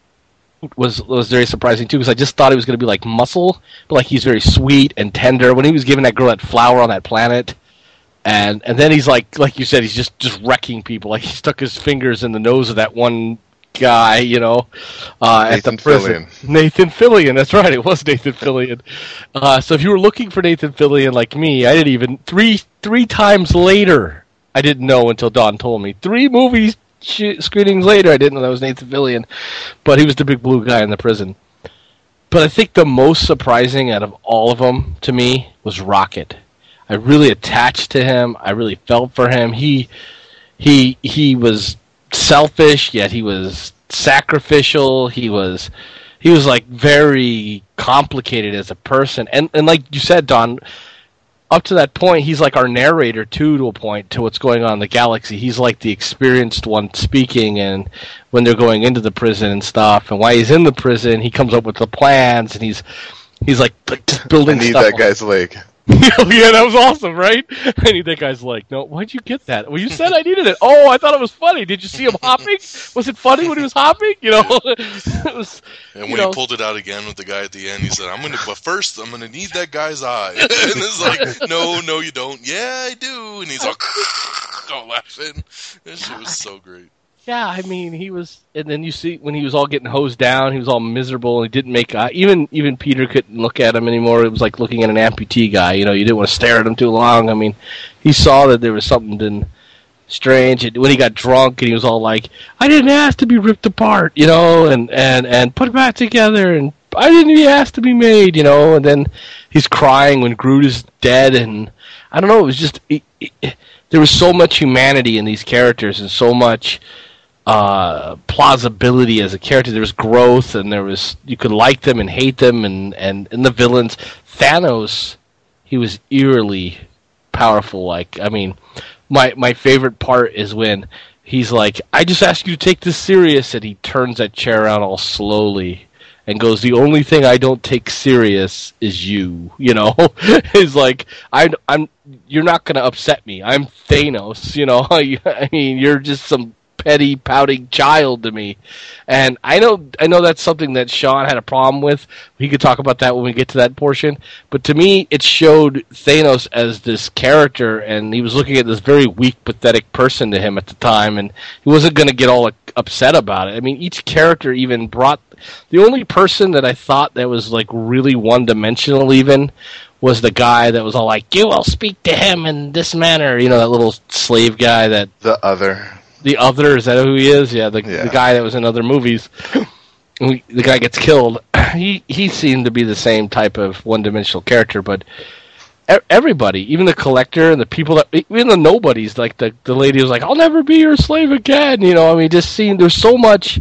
was was very surprising too, because I just thought he was going to be like Muscle, but like he's very sweet and tender. When he was giving that girl that flower on that planet. And and then he's like, like you said, he's just, just wrecking people. Like he stuck his fingers in the nose of that one guy, you know, uh, at the prison. Fillion. Nathan Fillion, that's right, it was Nathan Fillion. Uh, so if you were looking for Nathan Fillion like me, I didn't even three three times later. I didn't know until Don told me. Three movies sh- screenings later, I didn't know that was Nathan Fillion, but he was the big blue guy in the prison. But I think the most surprising out of all of them to me was Rocket. I really attached to him. I really felt for him. He he he was selfish, yet he was sacrificial. He was he was like very complicated as a person. And and like you said, Don, up to that point, he's like our narrator too, to a point, to what's going on in the galaxy. He's like the experienced one speaking, and when they're going into the prison and stuff, and while he's in the prison, he comes up with the plans, and he's he's like, like just building I need stuff that guy's leg. Yeah, that was awesome, right? And that guy's like, "No, why'd you get that? Well, you said I needed it. Oh, I thought it was funny. Did you see him hopping? Was it funny when he was hopping? You know." It was, and you when know. he pulled it out again with the guy at the end, he said, "I'm gonna, but first I'm gonna need that guy's eye." And it's like, "No, no, you don't." "Yeah, I do." And he's like, all laughing. That shit was so great. Yeah, I mean, he was, and then you see when he was all getting hosed down, he was all miserable, and he didn't make eye. Even even Peter couldn't look at him anymore. It was like looking at an amputee guy. You know, you didn't want to stare at him too long. I mean, he saw that there was something strange. And when he got drunk, and he was all like, "I didn't ask to be ripped apart," you know, and and and put back together, and I didn't even ask to be made, you know. And then he's crying when Groot is dead, and I don't know. It was just it, it, there was so much humanity in these characters, and so much uh plausibility as a character. There was growth, and there was, you could like them and hate them, and and, and the villains. Thanos, he was eerily powerful. Like, I mean, my my favorite part is when he's like, "I just asked you to take this serious," and he turns that chair around all slowly and goes, "The only thing I don't take serious is you." You know, it's like, I, I'm you're not gonna upset me. I'm Thanos. You know, I mean, you're just some petty, pouting child to me. And I know I know that's something that Sean had a problem with. He could talk about that when we get to that portion. But to me, it showed Thanos as this character, and he was looking at this very weak, pathetic person to him at the time, and he wasn't going to get all upset about it. I mean, each character even brought... The only person that I thought that was like really one-dimensional even was the guy that was all like, "You will speak to him in this manner." You know, that little slave guy that... The other... The Other, is that who he is? Yeah, the, yeah. the guy that was in other movies. We, the guy gets killed. He he seemed to be the same type of one-dimensional character, but e- everybody, even the Collector and the people that, even the nobodies, like the, the lady was like, "I'll never be your slave again." You know, I mean, just seeing, there's so much,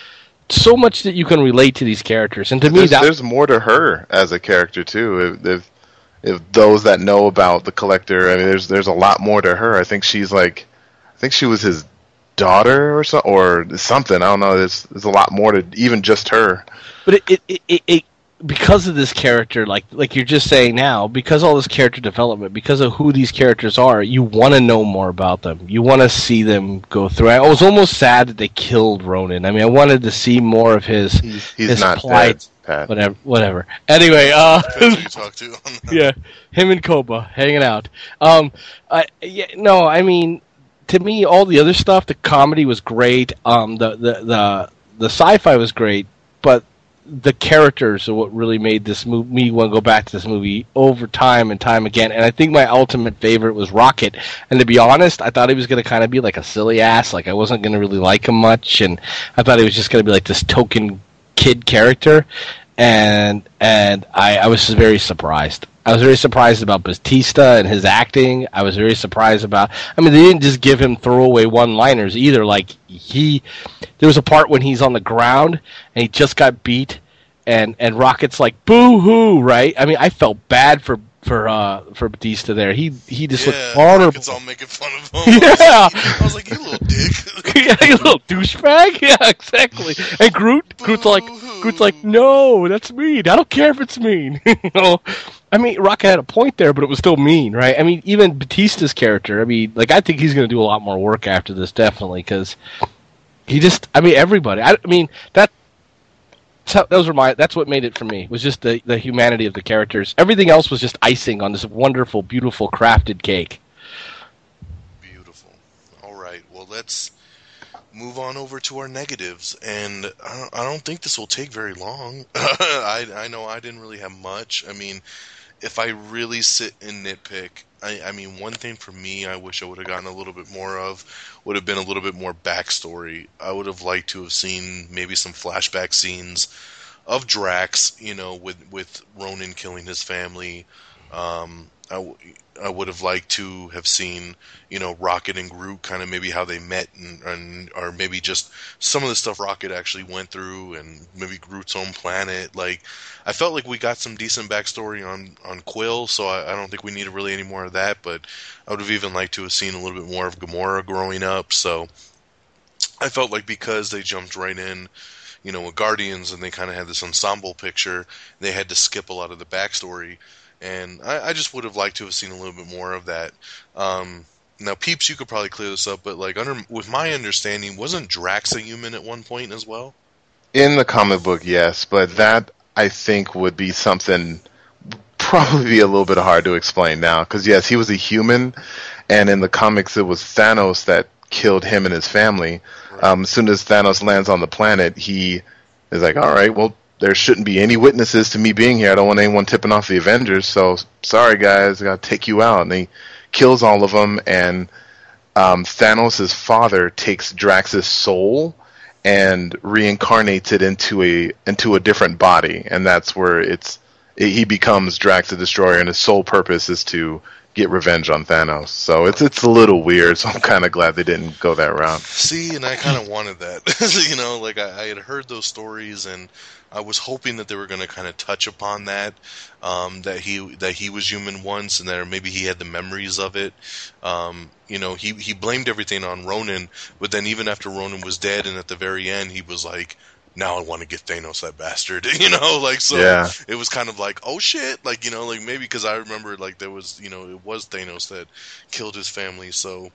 so much that you can relate to these characters, and to me, there's, that there's more to her as a character too. If, if if those that know about the Collector, I mean, there's there's a lot more to her. I think she's like, I think she was his daughter or so, or something. I don't know. There's there's a lot more to even just her. But it, it, it, it, it because of this character, like like you're just saying now, because all this character development, because of who these characters are, you want to know more about them. You want to see them go through. I was almost sad that they killed Ronan. I mean, I wanted to see more of his He's, he's his not plight. dead, Pat. Whatever, whatever. Anyway, uh, Depends who you talk to. yeah, him and Koba hanging out. Um, uh, yeah, no, I mean, to me, all the other stuff, the comedy was great. Um, the, the, the, the sci-fi was great, but the characters are what really made this movie, me want to go back to this movie over time and time again. And I think my ultimate favorite was Rocket. And to be honest, I thought he was going to kind of be like a silly ass. Like, I wasn't going to really like him much. And I thought he was just going to be like this token kid character. And, and I, I was very surprised. I was very surprised about Batista and his acting. I was very surprised about... I mean, they didn't just give him throwaway one-liners either. Like, he... There was a part when he's on the ground, and he just got beat, and, and Rocket's like, boo-hoo, right? I mean, I felt bad for for uh, for Batista there. He he just yeah, looked vulnerable. It's all making fun of him. Yeah! I was like, I was like, you little dick. Yeah, you little douchebag. Yeah, exactly. And Groot, Groot's like, Groot's like, no, that's mean. I don't care if it's mean. You know, I mean, Rocket had a point there, but it was still mean, right? I mean, even Batista's character. I mean, like, I think he's going to do a lot more work after this, definitely, because he just. I mean, everybody. I, I mean, that. So those were my. That's what made it for me. Was just the the humanity of the characters. Everything else was just icing on this wonderful, beautiful, crafted cake. Beautiful. All right. Well, let's move on over to our negatives, and I don't, I don't think this will take very long. I I know I didn't really have much. I mean, if I really sit and nitpick, I, I mean, one thing for me, I wish I would have gotten a little bit more of, would have been a little bit more backstory. I would have liked to have seen maybe some flashback scenes of Drax, you know, with, with Ronan killing his family. Um, I, w- I would have liked to have seen, you know, Rocket and Groot, kind of maybe how they met, and, and or maybe just some of the stuff Rocket actually went through, and maybe Groot's own planet. Like, I felt like we got some decent backstory on, on Quill, so I, I don't think we needed really any more of that, but I would have even liked to have seen a little bit more of Gamora growing up. So I felt like because they jumped right in, you know, with Guardians, and they kind of had this ensemble picture, they had to skip a lot of the backstory. and I, I just would have liked to have seen a little bit more of that. Um, now, Peeps, you could probably clear this up, but like under with my understanding, wasn't Drax a human at one point as well? In the comic book, yes, but that I think would be something probably be a little bit hard to explain now. Because yes, he was a human, and in the comics, it was Thanos that killed him and his family. Right. Um, as soon as Thanos lands on the planet, he is like, "All right, well, there shouldn't be any witnesses to me being here. I don't want anyone tipping off the Avengers. So sorry, guys, I gotta take you out." And he kills all of them, and um, Thanos' father takes Drax's soul and reincarnates it into a into a different body, and that's where it's it, he becomes Drax the Destroyer, and his sole purpose is to get revenge on Thanos. So it's it's a little weird. So I'm kind of glad they didn't go that route. See, and I kind of wanted that. You know, like I, I had heard those stories, and I was hoping that they were going to kind of touch upon that, um, that he that he was human once, and that maybe he had the memories of it. Um, you know, he he blamed everything on Ronan, but then even after Ronan was dead, and at the very end, he was like, "Now I want to get Thanos, that bastard." You know, like so. Yeah. It was kind of like, oh shit, like you know, like maybe because I remember like there was, you know, it was Thanos that killed his family, so.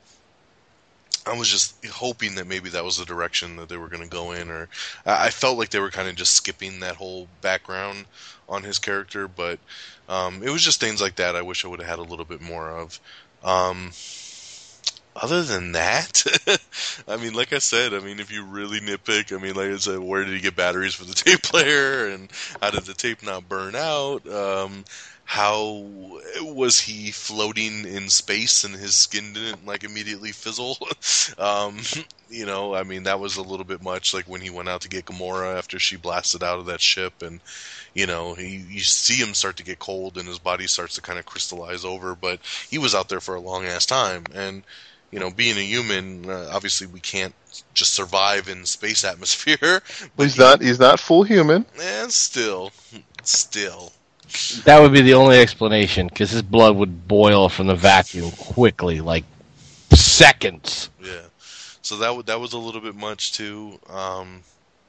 I was just hoping that maybe that was the direction that they were going to go in, or I felt like they were kind of just skipping that whole background on his character, but um, it was just things like that I wish I would have had a little bit more of. Um, other than that, I mean, like I said, I mean, if you really nitpick, I mean, like I said, where did he get batteries for the tape player, and how did the tape not burn out? Um, How was he floating in space and his skin didn't like immediately fizzle? um, you know, I mean, that was a little bit much. Like when he went out to get Gamora after she blasted out of that ship, and you know, he you see him start to get cold and his body starts to kind of crystallize over. But he was out there for a long ass time, and you know, being a human, uh, obviously we can't just survive in space atmosphere. But He's not he's not full human. And still, still. That would be the only explanation, because his blood would boil from the vacuum quickly, like seconds. Yeah, so that w- that was a little bit much too. Um,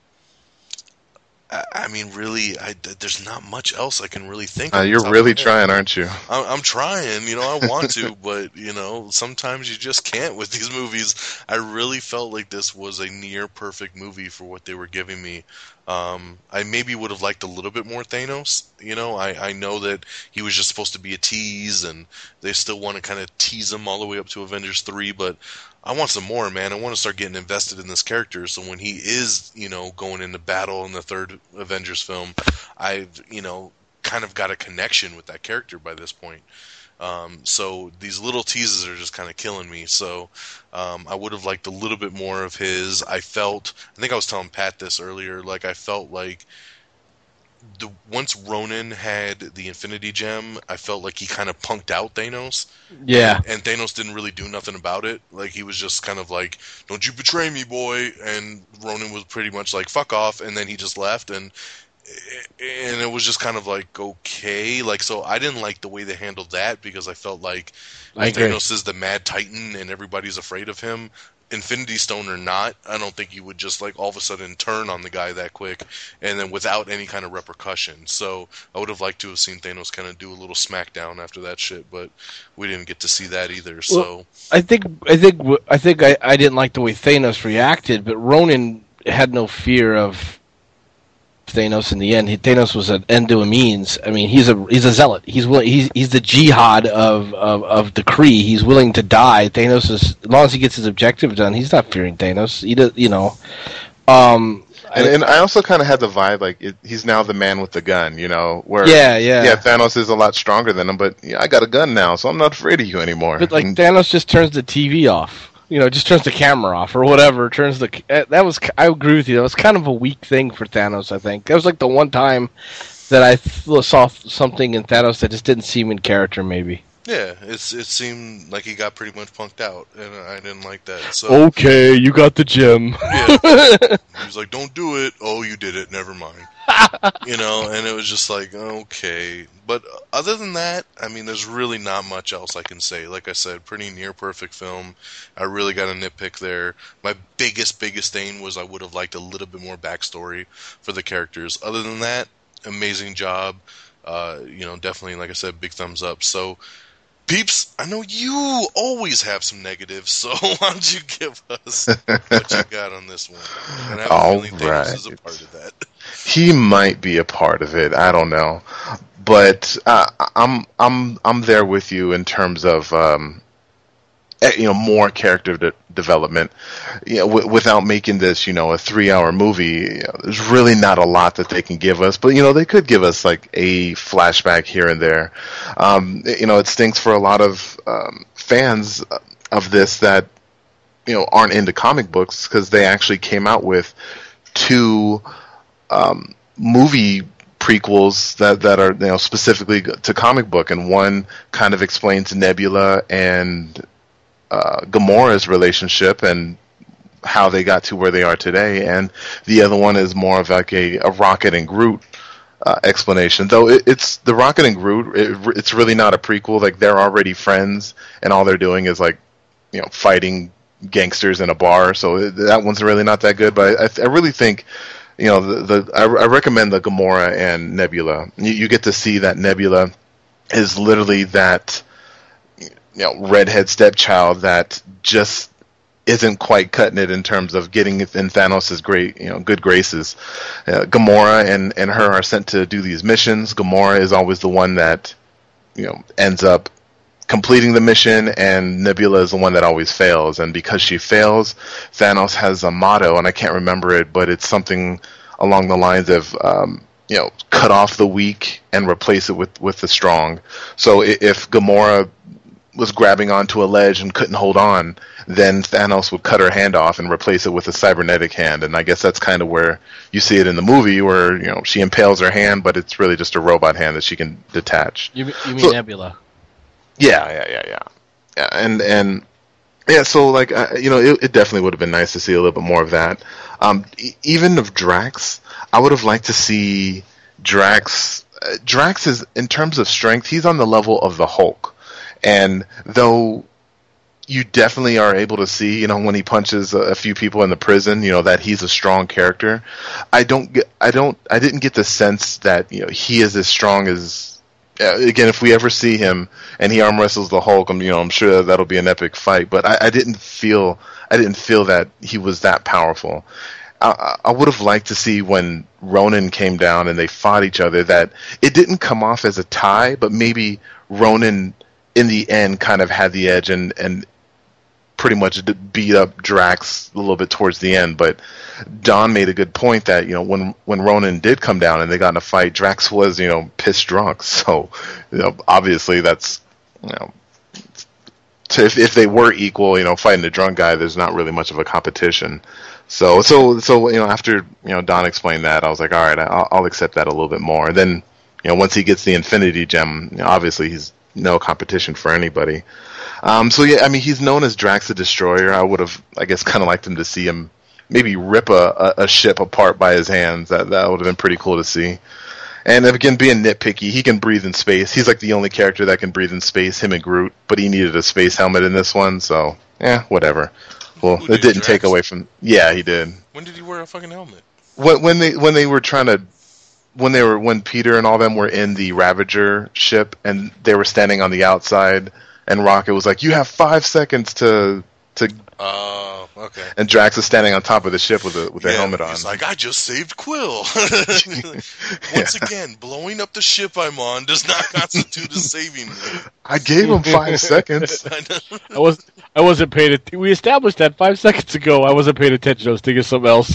I, I mean, really, I, there's not much else I can really think Uh, of. you're really trying, aren't you? I'm, I'm trying, you know, I want to, but, you know, sometimes you just can't with these movies. I really felt like this was a near perfect movie for what they were giving me. Um, I maybe would have liked a little bit more Thanos, you know, I, I know that he was just supposed to be a tease, and they still want to kind of tease him all the way up to Avengers three, but I want some more, man. I want to start getting invested in this character, so when he is, you know, going into battle in the third Avengers film, I've, you know, kind of got a connection with that character by this point. Um, so these little teases are just kind of killing me. So um, I would have liked a little bit more of his. I felt, I think I was telling Pat this earlier, like I felt like the once Ronan had the Infinity Gem, I felt like he kind of punked out Thanos. Yeah. And, and Thanos didn't really do nothing about it. Like he was just kind of like, "Don't you betray me, boy." And Ronan was pretty much like, "Fuck off." And then he just left, and and it was just kind of like, okay, like, so I didn't like the way they handled that, because I felt like I agree. Thanos is the Mad Titan and everybody's afraid of him. Infinity Stone or not, I don't think you would just like all of a sudden turn on the guy that quick and then without any kind of repercussion. So I would have liked to have seen Thanos kind of do a little smackdown after that shit, but we didn't get to see that either. So Well, I think I think I think I, I didn't like the way Thanos reacted, but Ronan had no fear of Thanos in the end. He, Thanos was an end to a means. I mean, he's a he's a zealot. He's will, he's he's the jihad of, of, of the Kree. He's willing to die. Thanos is, as long as he gets his objective done, he's not fearing Thanos. He does, you know. Um, And, and I also kind of had the vibe like it, he's now the man with the gun, you know, where Yeah, yeah. yeah, Thanos is a lot stronger than him, but yeah, I got a gun now, so I'm not afraid of you anymore. But like And- Thanos just turns the T V off, you know, just turns the camera off or whatever. Turns the that was I agree with you. That was kind of a weak thing for Thanos. I think that was like the one time that I th- saw something in Thanos that just didn't seem in character. Maybe. yeah, it's it seemed like he got pretty much punked out, and I didn't like that. So Okay, you got the gem. yeah. He was like, "Don't do it." "Oh, you did it. Never mind." You know, and it was just like, okay. But other than that, I mean, there's really not much else I can say. Like I said, pretty near perfect film. I really got a nitpick there. My biggest, biggest thing was I would have liked a little bit more backstory for the characters. Other than that, amazing job. uh, you know, definitely, like I said, big thumbs up. So, Peeps, I know you always have some negatives, so why don't you give us what you got on this one? And I have a All feeling Thanos right. is a part of that. He might be a part of it. I don't know, but uh, I'm I'm I'm there with you in terms of um, eh, you know, more character de- development. You know, w- without making this, you know, a three-hour movie, you know, there's really not a lot that they can give us. But you know, they could give us like a flashback here and there. Um, you know, it stinks for a lot of um, fans of this that you know aren't into comic books because they actually came out with two um, movie prequels that, that are you know specifically to comic book, and one kind of explains Nebula and uh, Gamora's relationship and how they got to where they are today, and the other one is more of like a, a Rocket and Groot uh, explanation. Though it, it's the Rocket and Groot, it, it's really not a prequel. Like they're already friends, and all they're doing is like you know fighting gangsters in a bar. So it, that one's really not that good. But I, I really think. You know, the, the I, I recommend the Gamora and Nebula. You, you get to see that Nebula is literally that you know redhead stepchild that just isn't quite cutting it in terms of getting in Thanos' great you know good graces. Uh, Gamora and, and her are sent to do these missions. Gamora is always the one that you know ends up completing the mission, and Nebula is the one that always fails. And because she fails, Thanos has a motto, and I can't remember it, but it's something along the lines of, um, you know, cut off the weak and replace it with, with the strong. So if Gamora was grabbing onto a ledge and couldn't hold on, then Thanos would cut her hand off and replace it with a cybernetic hand. And I guess that's kind of where you see it in the movie, where you know she impales her hand, but it's really just a robot hand that she can detach. You, you mean So- Nebula? Yeah, yeah, yeah, yeah, yeah, and and yeah. So like, uh, you know, it, it definitely would have been nice to see a little bit more of that. Um, e- even of Drax, I would have liked to see Drax. Uh, Drax is, in terms of strength, he's on the level of the Hulk, and though you definitely are able to see, you know, when he punches a, a few people in the prison, you know, that he's a strong character. I don't get, I don't, I didn't get the sense that you know he is as strong as. Uh, again, if we ever see him and he arm wrestles the Hulk, I'm, you know, I'm sure that'll be an epic fight. But I, I didn't feel, I didn't feel that he was that powerful. I, I would have liked to see when Ronan came down and they fought each other that it didn't come off as a tie, but maybe Ronan in the end kind of had the edge and and pretty much beat up Drax a little bit towards the end. But Don made a good point that, you know, when when Ronan did come down and they got in a fight, Drax was, you know, pissed drunk. So, you know, obviously that's, you know, so if if they were equal, you know, fighting a drunk guy, there's not really much of a competition. So, so, so, you know, after, you know, Don explained that, I was like, all right, I'll, I'll accept that a little bit more. And then, you know, once he gets the Infinity Gem, you know, obviously he's no competition for anybody. Um, so yeah, I mean, he's known as Drax the Destroyer. I would have, I guess, kind of liked him to see him maybe rip a, a, a ship apart by his hands. That that would have been pretty cool to see. And again, being nitpicky, he can breathe in space. He's like the only character that can breathe in space, him and Groot, but he needed a space helmet in this one, so, yeah, whatever. Well, Who it did, didn't Drax? take away from... Yeah, he did. When did he wear a fucking helmet? When, when they when they were trying to... When they were when Peter and all them were in the Ravager ship, and they were standing on the outside, and Rocket was like, you have five seconds to... to Oh, uh, okay. and Drax is standing on top of the ship with a with a Yeah, helmet on. He's like, I just saved Quill. Once again, blowing up the ship I'm on does not constitute a saving me. I gave him five seconds. I know. I was I wasn't paying it. We established that five seconds ago. I wasn't paying attention. I was thinking of something else.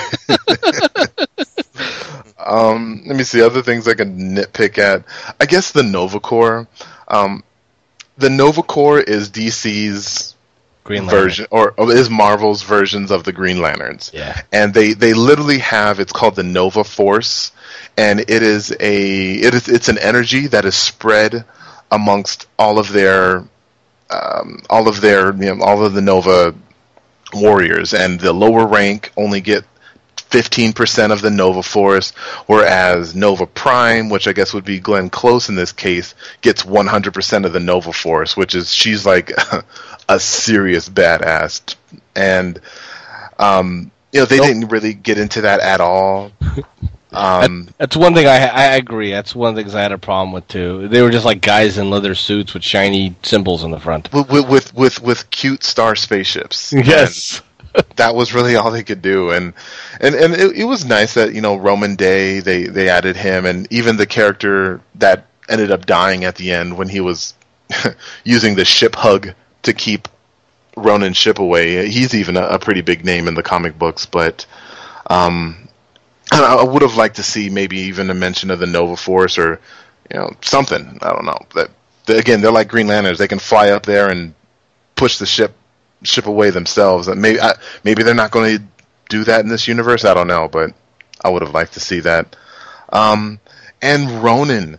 Um, let me see other things I can nitpick at. I guess the Nova Corps. Um, the Nova Corps is D C's Green Lantern. version, or, or is Marvel's versions of the Green Lanterns. Yeah. And they, they literally have, it's called the Nova Force, and it is a it is it's an energy that is spread amongst all of their um, all of their you know, all of the Nova warriors, and the lower rank only get fifteen percent of the Nova Force, whereas Nova Prime, which I guess would be Glenn Close in this case, gets one hundred percent of the Nova Force, which is, she's like a serious badass. And, um, you know, they Nope. didn't really get into that at all. Um, That's one thing I I agree. That's one of the things I had a problem with too. They were just like guys in leather suits with shiny symbols in the front. with, with with with cute star spaceships. Yes. And that was really all they could do, and and and it, it was nice that, you know, Roman Day, they they added him, and even the character that ended up dying at the end when he was using the ship hug to keep Ronan's ship away. He's even a, a pretty big name in the comic books, but um, I, I would have liked to see maybe even a mention of the Nova Force, or, you know, something. I don't know. That again, they're like Green Lanterns; they can fly up there and push the ship ship away themselves. And maybe I, maybe they're not going to do that in this universe. I don't know, but I would have liked to see that. Um, and Ronan,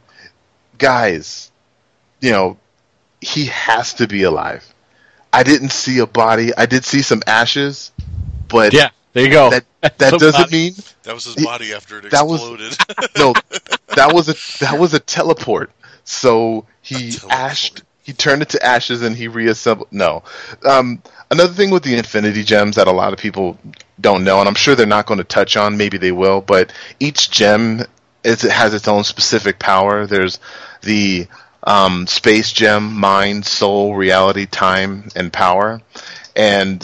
guys, you know, he has to be alive. I didn't see a body. I did see some ashes, but Yeah, there you go. that that doesn't mean That was his body after it that was- exploded. no. That was a that was a teleport. So he teleport. ashed. He turned it to ashes and he reassembled. No. Um, another thing with the Infinity Gems that a lot of people don't know, and I'm sure they're not going to touch on. Maybe they will, but each gem is, it has its own specific power. There's the um, space gem, mind, soul, reality, time, and power. And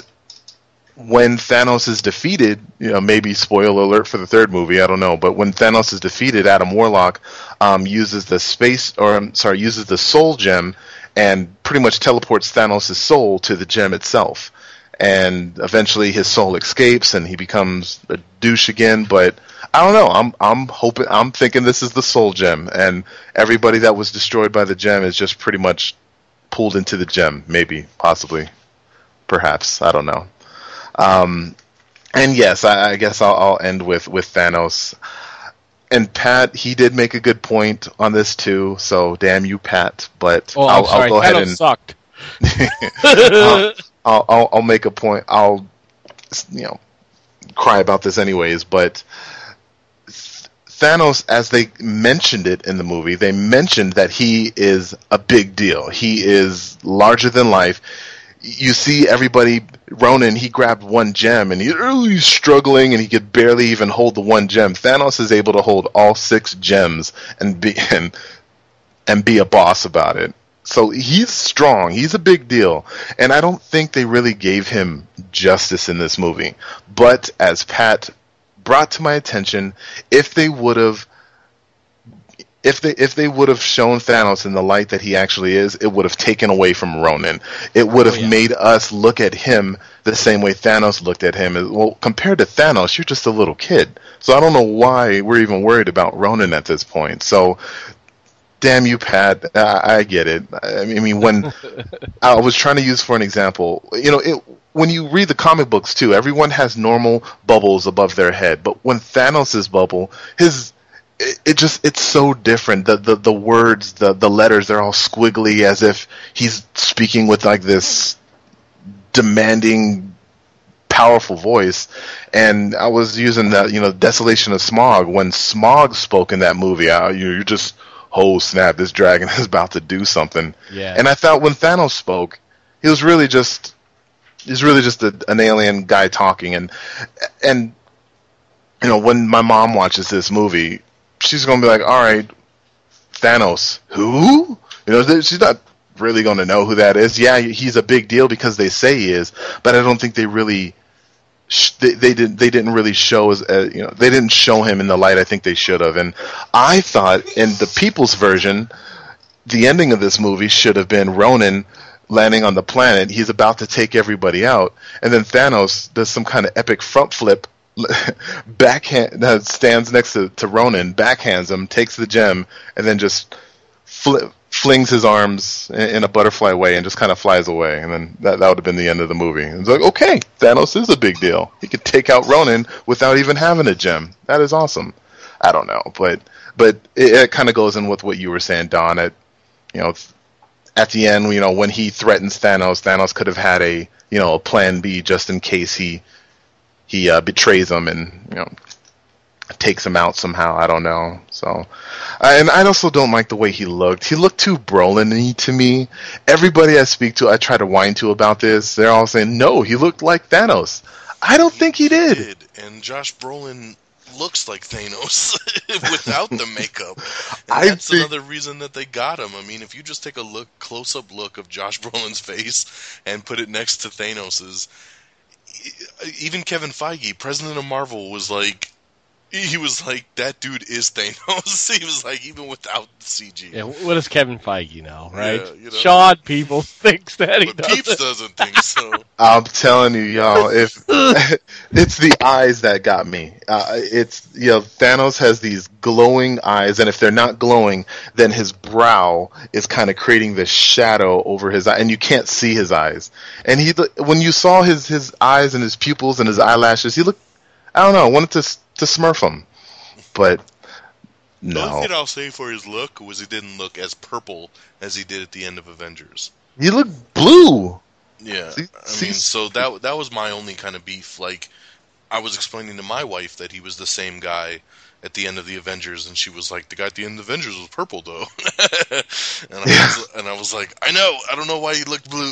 when Thanos is defeated, you know, maybe spoiler alert for the third movie, I don't know, but when Thanos is defeated, Adam Warlock um, uses the space, or I'm sorry, uses the soul gem and pretty much teleports Thanos' soul to the gem itself. And eventually his soul escapes and he becomes a douche again, but I don't know. I'm I'm hoping I'm thinking this is the soul gem, and everybody that was destroyed by the gem is just pretty much pulled into the gem, maybe, possibly, perhaps, I don't know. Um, and yes, I, I guess I'll, I'll end with, with Thanos. And Pat, he did make a good point on this too, so damn you, Pat. But Oh, I'll, I'm sorry. I'll go ahead Thanos and sucked. I'll, I'll, I'll, I'll make a point. I'll, you know, cry about this anyways. But Thanos, as they mentioned it in the movie, they mentioned that he is a big deal. He is larger than life. You see everybody, Ronan, he grabbed one gem and he, he's struggling and he could barely even hold the one gem. Thanos is able to hold all six gems and be and, and be a boss about it. So he's strong. He's a big deal. And I don't think they really gave him justice in this movie. But as Pat brought to my attention, if they would have If they if they would have shown Thanos in the light that he actually is, it would have taken away from Ronan. It would have Oh, yeah. made us look at him the same way Thanos looked at him. Well, compared to Thanos, you're just a little kid. So I don't know why we're even worried about Ronan at this point. So, damn you, Pat. I, I get it. I mean, when I was trying to use for an example, you know, it, when you read the comic books too, everyone has normal bubbles above their head. But when Thanos' bubble, his It, it just, it's so different. The, the, the words, the, the letters, they're all squiggly as if he's speaking with like this demanding, powerful voice. And I was using the, you know, Desolation of Smog. When Smog spoke in that movie, I, you, you're just, oh snap, this dragon is about to do something. Yeah. And I thought when Thanos spoke, he was really just, he's really just a, an alien guy talking. And, and, you know, when my mom watches this movie, she's going to be like, all right, Thanos, who? You know, she's not really going to know who that is. Yeah, he's a big deal because they say he is, but I don't think they really, sh- they, they didn't, they didn't really show as, uh, you know, they didn't show him in the light I think they should have. And I thought in the people's version, the ending of this movie should have been Ronan landing on the planet. He's about to take everybody out, and then Thanos does some kind of epic front flip, backhand uh, stands next to, to Ronan, backhands him, takes the gem, and then just fl- flings his arms in, in a butterfly way and just kind of flies away. And then that, that would have been the end of the movie. And it's like, okay, Thanos is a big deal. He could take out Ronan without even having a gem. That is awesome. I don't know, but but it, it kind of goes in with what you were saying, Don. At you know, at the end, you know, when he threatens Thanos, Thanos could have had a you know a plan B just in case he. He uh, betrays him and you know takes him out somehow. I don't know. So, uh, and I also don't like the way he looked. He looked too Brolin-y to me. Everybody I speak to, I try to whine to about this. They're all saying, "No, he looked like Thanos." I don't think he did. did. And Josh Brolin looks like Thanos without the makeup. And I that's think- another reason that they got him. I mean, if you just take a look, close-up look of Josh Brolin's face and put it next to Thanos's, even Kevin Feige, president of Marvel, was like, he was like, that dude is Thanos. He was like, even without the C G. Yeah, what does Kevin Feige know, right? Yeah, you know. Sean people thinks that he But does. Peeps doesn't think so. I'm telling you, y'all, if it's the eyes that got me. Uh, it's you know, Thanos has these glowing eyes, and if they're not glowing, then his brow is kind of creating this shadow over his eye, and you can't see his eyes. And he, when you saw his his eyes and his pupils and his eyelashes, he looked, I don't know, I wanted to to smurf him, but The no, only thing I'll say for his look was he didn't look as purple as he did at the end of Avengers. he looked blue. Yeah, See- I see- mean, so that that was my only kind of beef. Like, I was explaining to my wife that he was the same guy at the end of the Avengers, and she was like, "The guy at the end of the Avengers was purple, though." and, I was, and I was like, "I know, I don't know why he looked blue,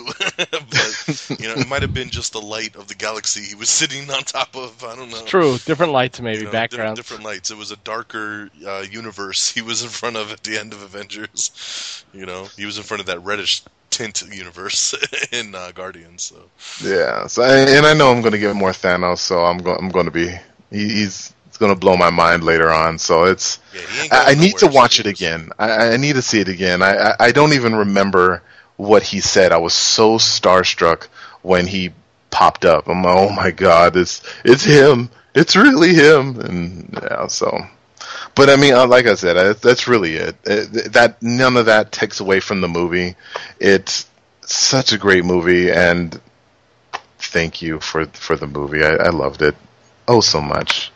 but you know, it might have been just the light of the galaxy he was sitting on top of. I don't know." True, different lights maybe, You know, background. di- different lights. It was a darker uh, universe he was in front of at the end of Avengers. You know, he was in front of that reddish tint universe in uh, Guardians. So Yeah, so and I know I'm going to get more Thanos, so I'm going I'm going to be he, he's it's going to blow my mind later on. So it's yeah, he ain't I, I going need to nowhere, watch it so- again. I, I need to see it again. I, I I don't even remember what he said. I was so starstruck when he popped up. I'm like, oh my god, it's it's him. It's really him. And yeah, so. But I mean, uh, like I said, I, that's really it. it. That none of that takes away from the movie. It's such a great movie, and thank you for for the movie. I, I loved it oh so much.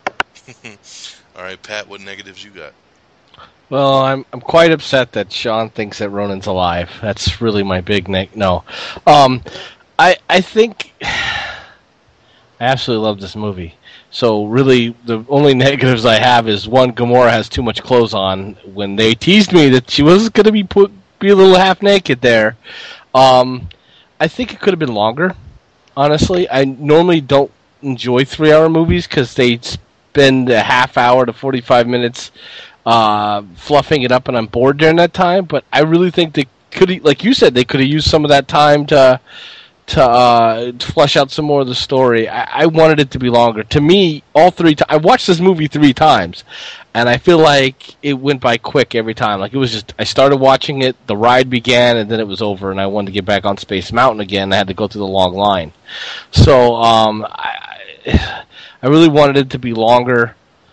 All right, Pat, what negatives you got? Well, I'm I'm quite upset that Sean thinks that Ronan's alive. That's really my big neg. No, um, I I think I absolutely love this movie. So really, the only negatives I have is one, Gamora has too much clothes on. When they teased me that she was going to be put be a little half naked there, um, I think it could have been longer. Honestly, I normally don't enjoy three hour movies because they spend a half hour to forty-five minutes uh, fluffing it up, and I'm bored during that time. But I really think they could, like you said, they could have used some of that time to to, uh, to flesh out some more of the story. I, I wanted it to be longer. To me, all three times, I watched this movie three times, and I feel like it went by quick every time. Like it was just, I started watching it, the ride began, and then it was over, and I wanted to get back on Space Mountain again. I had to go through the long line. So um, I, I really wanted it to be longer.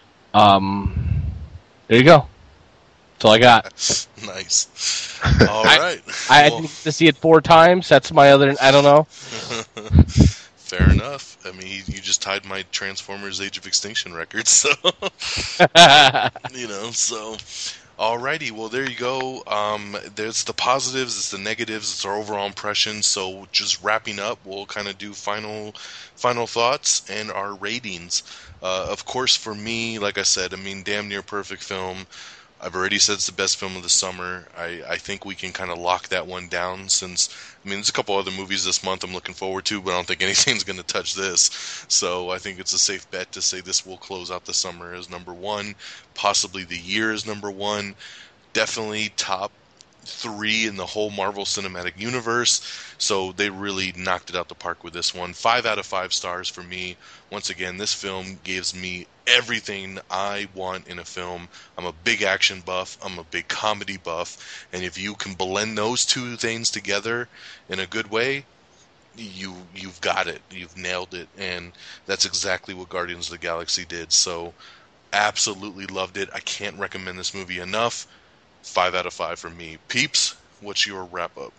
Um, there you go. That's all I got. Nice. All right. I had Well, to see it four times. That's my other, I don't know. fair enough. I mean, you just tied my Transformers Age of Extinction record, so you know. So, alrighty. Well, there you go. Um, there's the positives, it's the negatives, it's our overall impression. So, just wrapping up, we'll kind of do final, final thoughts and our ratings. Uh, of course, for me, like I said, I mean, damn near perfect film. I've already said it's the best film of the summer. I, I think we can kind of lock that one down since, I mean, there's a couple other movies this month I'm looking forward to, but I don't think anything's going to touch this. So I think it's a safe bet to say this will close out the summer as number one, possibly the year as number one. Definitely top three in the whole Marvel Cinematic Universe. So they really knocked it out the park with this one. Five out of five stars for me. Once again, this film gives me everything I want in a film. I'm a big action buff. I'm a big comedy buff. And if you can blend those two things together in a good way, you, you've got it. You've nailed it. And that's exactly what Guardians of the Galaxy did. So absolutely loved it. I can't recommend this movie enough. Five out of five for me. Peeps, what's your wrap up?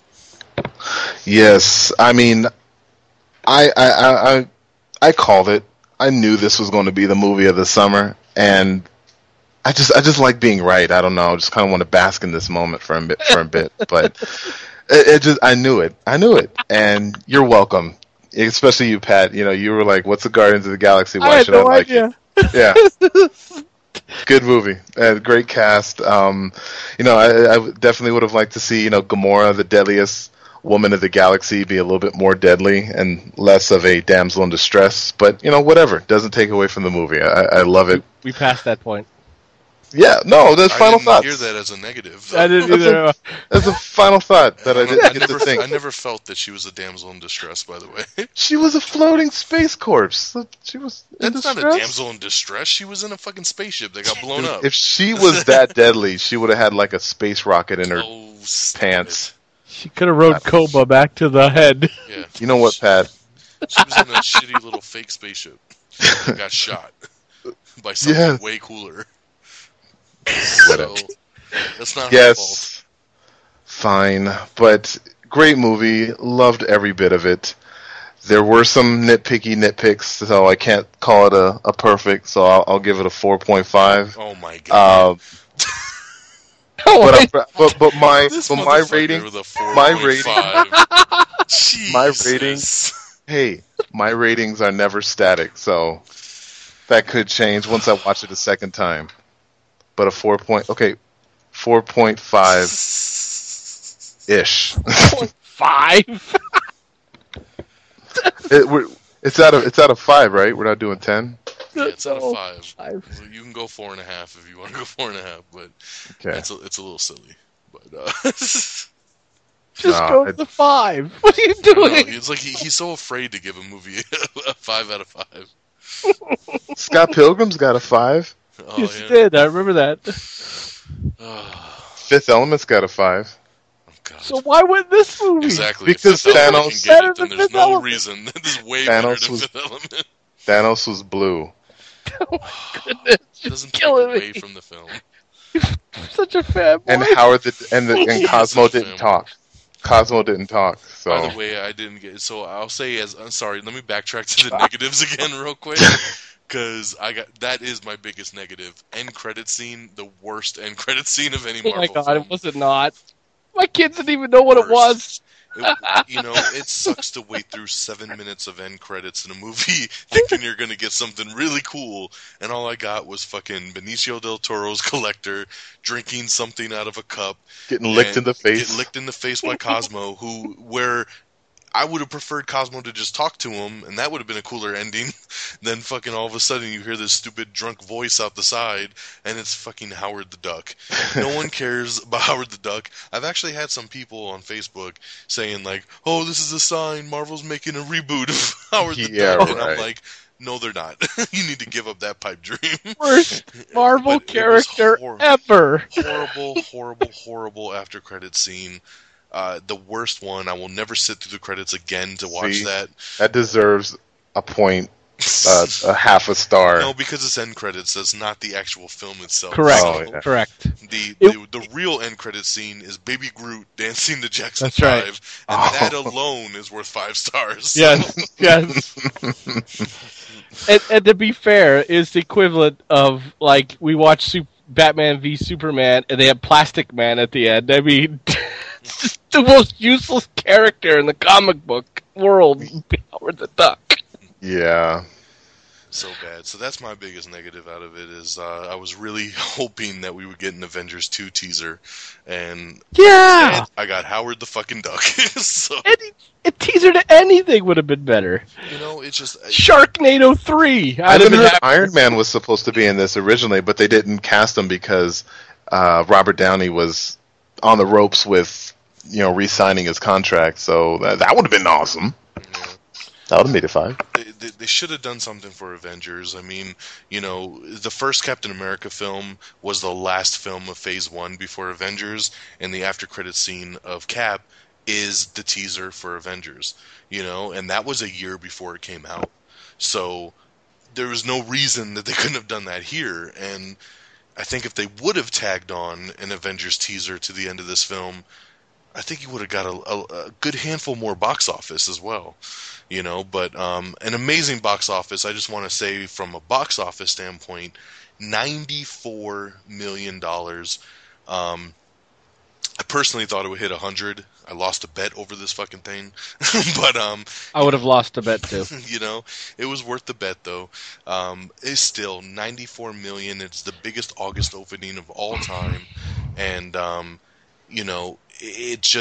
Yes, I mean, I I I I, I called it. I knew this was going to be the movie of the summer, and I just I just like being right. I don't know. I just kind of want to bask in this moment for a bit for a bit, but it, it just I knew it. I knew it, and you're welcome. Especially you, Pat. You know, you were like, "What's the Guardians of the Galaxy? Why I had should no I like idea. it?" Yeah. Good movie, uh, great cast. Um, you know, I, I definitely would have liked to see, you know, Gamora, the deadliest Woman of the Galaxy be a little bit more deadly and less of a damsel in distress. But, you know, whatever. Doesn't take away from the movie. I, I love it. We passed that point. Yeah, no, there's I final didn't thoughts. hear that as a negative. I didn't either. That's a final thought that I didn't I get never, to think. I never felt that she was a damsel in distress, by the way. She was a floating space corpse. She was in That's not a distress. damsel in distress. She was in a fucking spaceship that got blown up. If she was that deadly, she would have had like a space rocket in her Oh, stop pants. She could have rode Koba back to the head. it. Yeah. You know what, Pat? She was in a shitty little fake spaceship that got shot by something Yeah. way cooler. Whatever. So, that's not her fault. Yes, fine, but great movie. Loved every bit of it. There were some nitpicky nitpicks, so I can't call it a, a perfect. So I'll, I'll give it a four point five. Oh my god. Uh, but, I, but but my This but my motherfucker rating, with a my four point rating- five. my Jesus. rating- hey, my ratings are never static, so that could change once I watch it a second time. But a four point, okay, four point five ish. Five. it, we're, it's out of it's out of five, right? We're not doing ten. Yeah, it's out No, of five. five. So you can go four and a half if you want to go four and a half, but Okay. it's a, it's a little silly. But uh, Just Nah, go I- to five. What are you no, doing? it's like he, he's so afraid to give a movie a five out of five. Scott Pilgrim's got a five. Oh, Yes, yeah. you did. I remember that. Oh, Fifth Element's got a five. God. So why win this movie? Exactly. Because if Fifth Element Thanos- can get Better it, then than there's Fifth no Element. reason. This is way Thanos better than was- Fifth Element. Thanos was blue. Oh my goodness, It you're doesn't take killing away me. from the film. Such a fan boy. And Howard the and the and He's Cosmo a didn't fan. talk. Cosmo didn't talk. So By the way, I didn't get. So I'll say as I'm sorry. Let me backtrack to the negatives again, real quick, because I got that is my biggest negative. End credit scene, the worst end credit scene of any Oh Marvel my god, film. was it not? My kids didn't even know what it was. It, you know, it sucks to wait through seven minutes of end credits in a movie thinking you're gonna get something really cool, and all I got was fucking Benicio del Toro's Collector drinking something out of a cup, getting licked and in the face. Get licked in the face by Cosmo, who where I would have preferred Cosmo to just talk to him, and that would have been a cooler ending than fucking all of a sudden you hear this stupid drunk voice out the side, and it's fucking Howard the Duck. No one cares about Howard the Duck. I've actually had some people on Facebook saying like, "Oh, this is a sign Marvel's making a reboot of Howard the Yeah, Duck," and right. I'm like, "No, they're not. You need to give up that pipe dream." Worst Marvel But it was character hor- ever. horrible, horrible, horrible after credit scene. Uh, the worst one. I will never sit through the credits again to watch See? that. That deserves a point, uh, a half a star. No, because it's end credits. That's not the actual film itself. Correct. Oh, So yeah. Correct. the, It- the the real end credit scene is Baby Groot dancing the Jackson That's right. Five, and Oh. that alone is worth five stars. Yes, yes. and, and to be fair, is the equivalent of like we watch Sup- Batman v Superman, and they have Plastic Man at the end. I mean, just the most useless character in the comic book world, Howard the Duck. Yeah. So bad. So that's my biggest negative out of it is uh, I was really hoping that we would get an Avengers two teaser, and Yeah, instead, I got Howard the fucking Duck. So any, a teaser to anything would have been better. you know, it's just Sharknado three. I I'd have even been heard happy. Iron Man was supposed to be in this originally, but they didn't cast him because uh, Robert Downey was on the ropes with, you know, re-signing his contract. So that, that would have been awesome. you know, That would have made it five. they, they, they should have done something for Avengers. I mean, you know, the first Captain America film was the last film of Phase One before Avengers, and the after credit scene of Cap is the teaser for Avengers. You know, and that was a year before it came out, so there was no reason that they couldn't have done that here. And I think if they would have tagged on an Avengers teaser to the end of this film, I think you would have got a, a, a good handful more box office as well. You know, but um, an amazing box office. I just want to say, from a box office standpoint, ninety-four million dollars. Um, I personally thought it would hit one hundred. I lost a bet over this fucking thing, but um, I would have lost a bet too. you know, it was worth the bet though. Um, it's still ninety-four million. It's the biggest August opening of all time, and um, you know, it just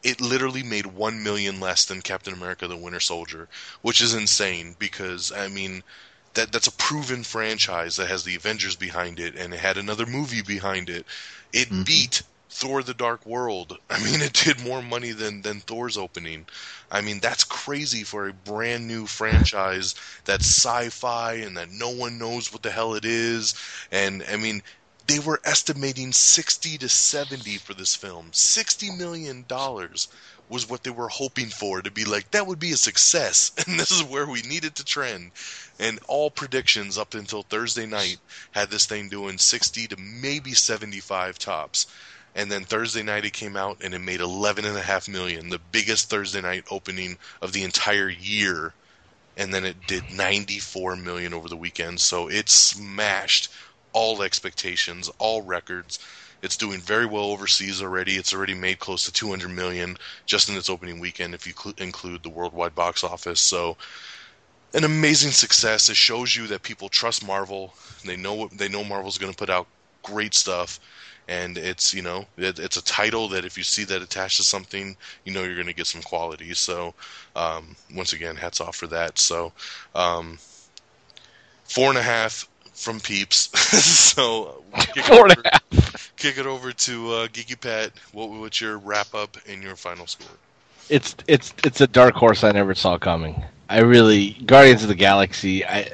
it literally made one million less than Captain America: The Winter Soldier, which is insane because I mean that that's a proven franchise that has the Avengers behind it, and it had another movie behind it. It mm-hmm. beat Thor: The Dark World. I mean, it did more money than than Thor's opening. I mean, that's crazy for a brand new franchise that's sci-fi and that no one knows what the hell it is. And I mean, they were estimating sixty to seventy for this film. sixty million dollars was what they were hoping for, to be like, that would be a success, and this is where we needed to trend. And all predictions up until Thursday night had this thing doing sixty to maybe seventy-five tops. And then Thursday night it came out and it made eleven point five million dollars, the biggest Thursday night opening of the entire year. And then it did ninety-four million dollars over the weekend, so it smashed all expectations, all records. It's doing very well overseas already. It's already made close to two hundred million dollars just in its opening weekend if you cl- include the worldwide box office. So an amazing success. It shows you that people trust Marvel. They know what, they know Marvel's going to put out great stuff. And it's, you know, it, it's a title that if you see that attached to something, you know you're going to get some quality. So, um, once again, hats off for that. So, um, four and a half from Peeps. so, kick four it and over, a half. Kick it over to uh, Geeky Pat. What what's your wrap up and your final score? It's it's it's a dark horse I never saw coming. I really Guardians of the Galaxy. I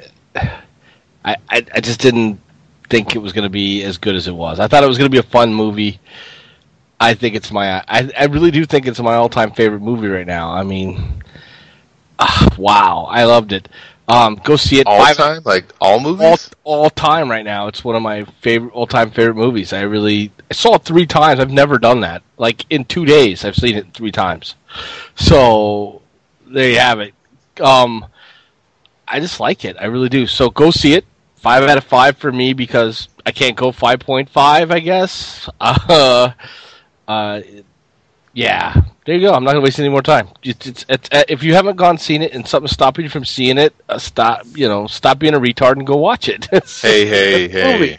I I just didn't think it was going to be as good as it was. I thought it was going to be a fun movie. I think it's my, I, I really do think it's my all-time favorite movie right now. I mean, uh, wow, I loved it. Um, go see it. All Five, time, like all movies. All, all time right now. It's one of my favorite, all-time favorite movies. I really, I saw it three times. I've never done that. Like in two days, I've seen it three times. So there you have it. Um, I just like it. I really do. So go see it. Five out of five for me because I can't go five point five, I guess. Uh, uh, yeah, there you go. I'm not going to waste any more time. It's, it's, it's, uh, if you haven't gone seen it and something's stopping you from seeing it, uh, stop, you know, stop being a retard and go watch it. hey, hey, hey.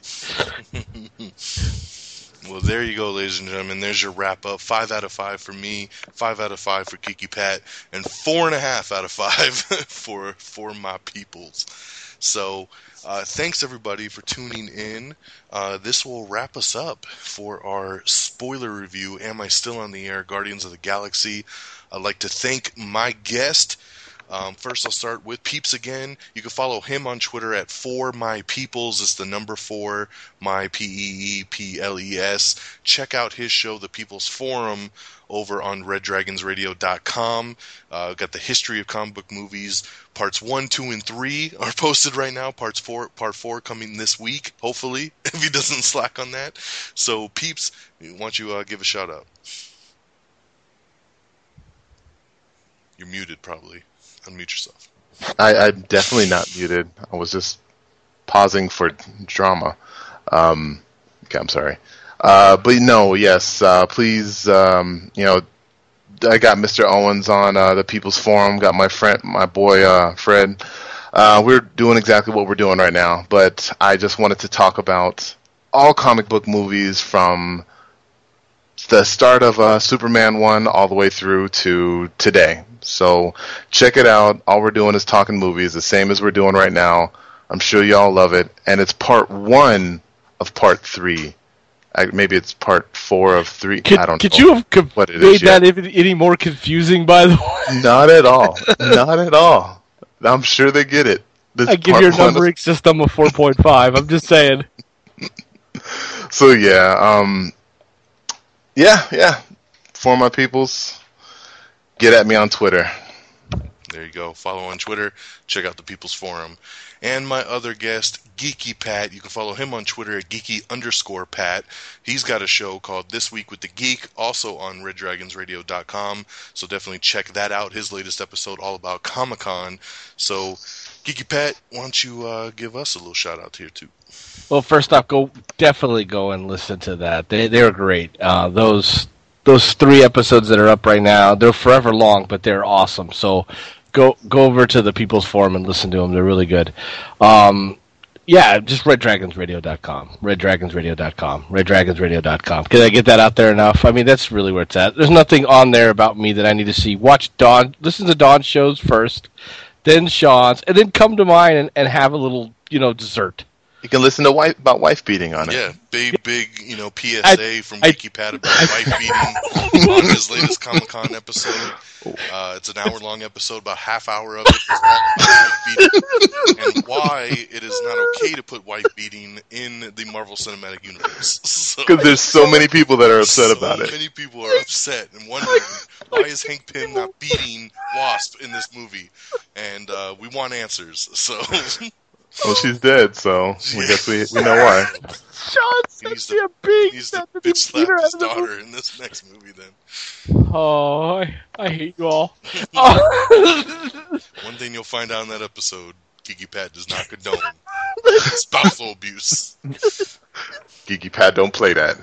Well, there you go, ladies and gentlemen. There's your wrap up. Five out of five for me, five out of five for Kiki Pat, and four and a half out of five for for my peoples. So, uh, thanks everybody for tuning in. Uh, this will wrap us up for our spoiler review. Am I Still on the Air? Guardians of the Galaxy. I'd like to thank my guest. Um, first, I'll start with Peeps again. You can follow him on Twitter at For My Peoples. It's the number four, my P E E P L E S. Check out his show, The People's Forum, over on red dragons radio dot com. Uh, got the history of comic book movies. Parts one, two, and three are posted right now. Parts four, part four coming this week, hopefully, if he doesn't slack on that. So, Peeps, why don't you uh, give a shout out? You're muted, probably. Unmute yourself. I, I'm definitely not muted. I was just pausing for drama. Um, okay, I'm sorry. Uh, but no, yes, uh, please, um, you know, I got Mister Owens on uh, the People's Forum, got my friend, my boy uh, Fred. Uh, we're doing exactly what we're doing right now, but I just wanted to talk about all comic book movies from the start of uh, Superman one all the way through to today. So check it out. All we're doing is talking movies, the same as we're doing right now. I'm sure y'all love it. And it's part one of part three. I, maybe it's part four of three. Could, I don't could know. Could you have co- what it made is that yet. any, any more confusing, by the way? Not at all. Not at all. I'm sure they get it. This I give part your one of- numbering system a four point five. I'm just saying. So yeah, um, yeah, yeah. For my peoples, get at me on Twitter. There you go. Follow on Twitter. Check out the People's Forum. And my other guest, Geeky Pat. You can follow him on Twitter at geeky underscore Pat. He's got a show called This Week with the Geek, also on red dragons radio dot com. So definitely check that out. His latest episode all about Comic-Con. So, Geeky Pat, why don't you uh, give us a little shout out here too? Well, first off, go definitely go and listen to that. They they're great. Uh, those those three episodes that are up right now, they're forever long, but they're awesome. So go go over to the People's Forum and listen to them. They're really good. Um, Yeah, just red dragons radio dot com. red dragons radio dot com. red dragons radio dot com. Can I get that out there enough? I mean, that's really where it's at. There's nothing on there about me that I need to see. Watch Dawn, listen to Dawn's shows first, then Sean's, and then come to mine and, and have a little, you know, dessert. You can listen to wife, about wife beating on it. Yeah, big, big, you know, P S A I, from I, Geeky Pat about wife beating on his latest Comic-Con episode. Uh, it's an hour-long episode, about half hour of it is wife beating, and why it is not okay to put wife beating in the Marvel Cinematic Universe. Because so, there's so many people that are upset so about it. So many people are upset and wondering, why is Hank Pym not beating Wasp in this movie? And uh, we want answers, so... Well, she's dead, so we guess we we know why. Sean sent me a big He needs to bitch slap his daughter in this next movie, then. Oh, I, I hate you all. Oh. One thing you'll find out in that episode, Geeky Pat does not condone spousal abuse. Geeky Pat, don't play that.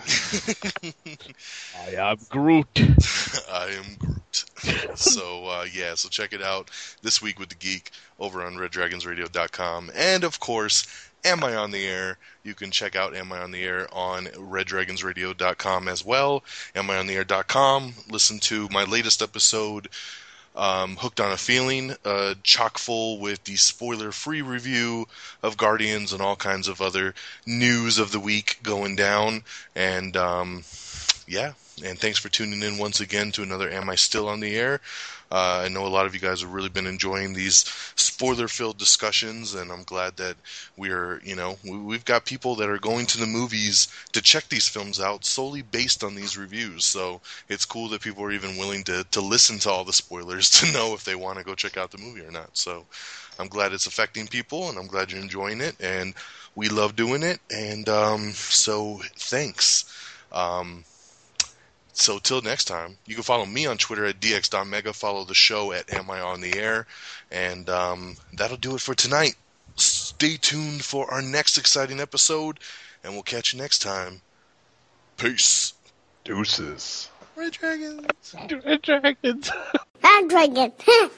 I am Groot. I am Groot. So, uh, yeah, so check it out this week with the Geek over on red dragons radio dot com. And, of course, Am I on the Air? You can check out Am I on the Air on red dragons radio dot com as well. am I on the air dot com. Listen to my latest episode, um, Hooked on a Feeling, uh, chock full with the spoiler-free review of Guardians and all kinds of other news of the week going down. And, um, yeah, and thanks for tuning in once again to another Am I Still on the Air? Uh, I know a lot of you guys have really been enjoying these spoiler-filled discussions, and I'm glad that we're, you know, we, we've got people that are going to the movies to check these films out solely based on these reviews. So it's cool that people are even willing to, to listen to all the spoilers to know if they want to go check out the movie or not. So I'm glad it's affecting people, and I'm glad you're enjoying it, and we love doing it, and um, so thanks. Um, So till next time, you can follow me on Twitter at d x dot mega, follow the show at Am I On The Air, and um, that'll do it for tonight. Stay tuned for our next exciting episode, and we'll catch you next time. Peace. Deuces. Red Dragons. Red Dragons. Red Dragon.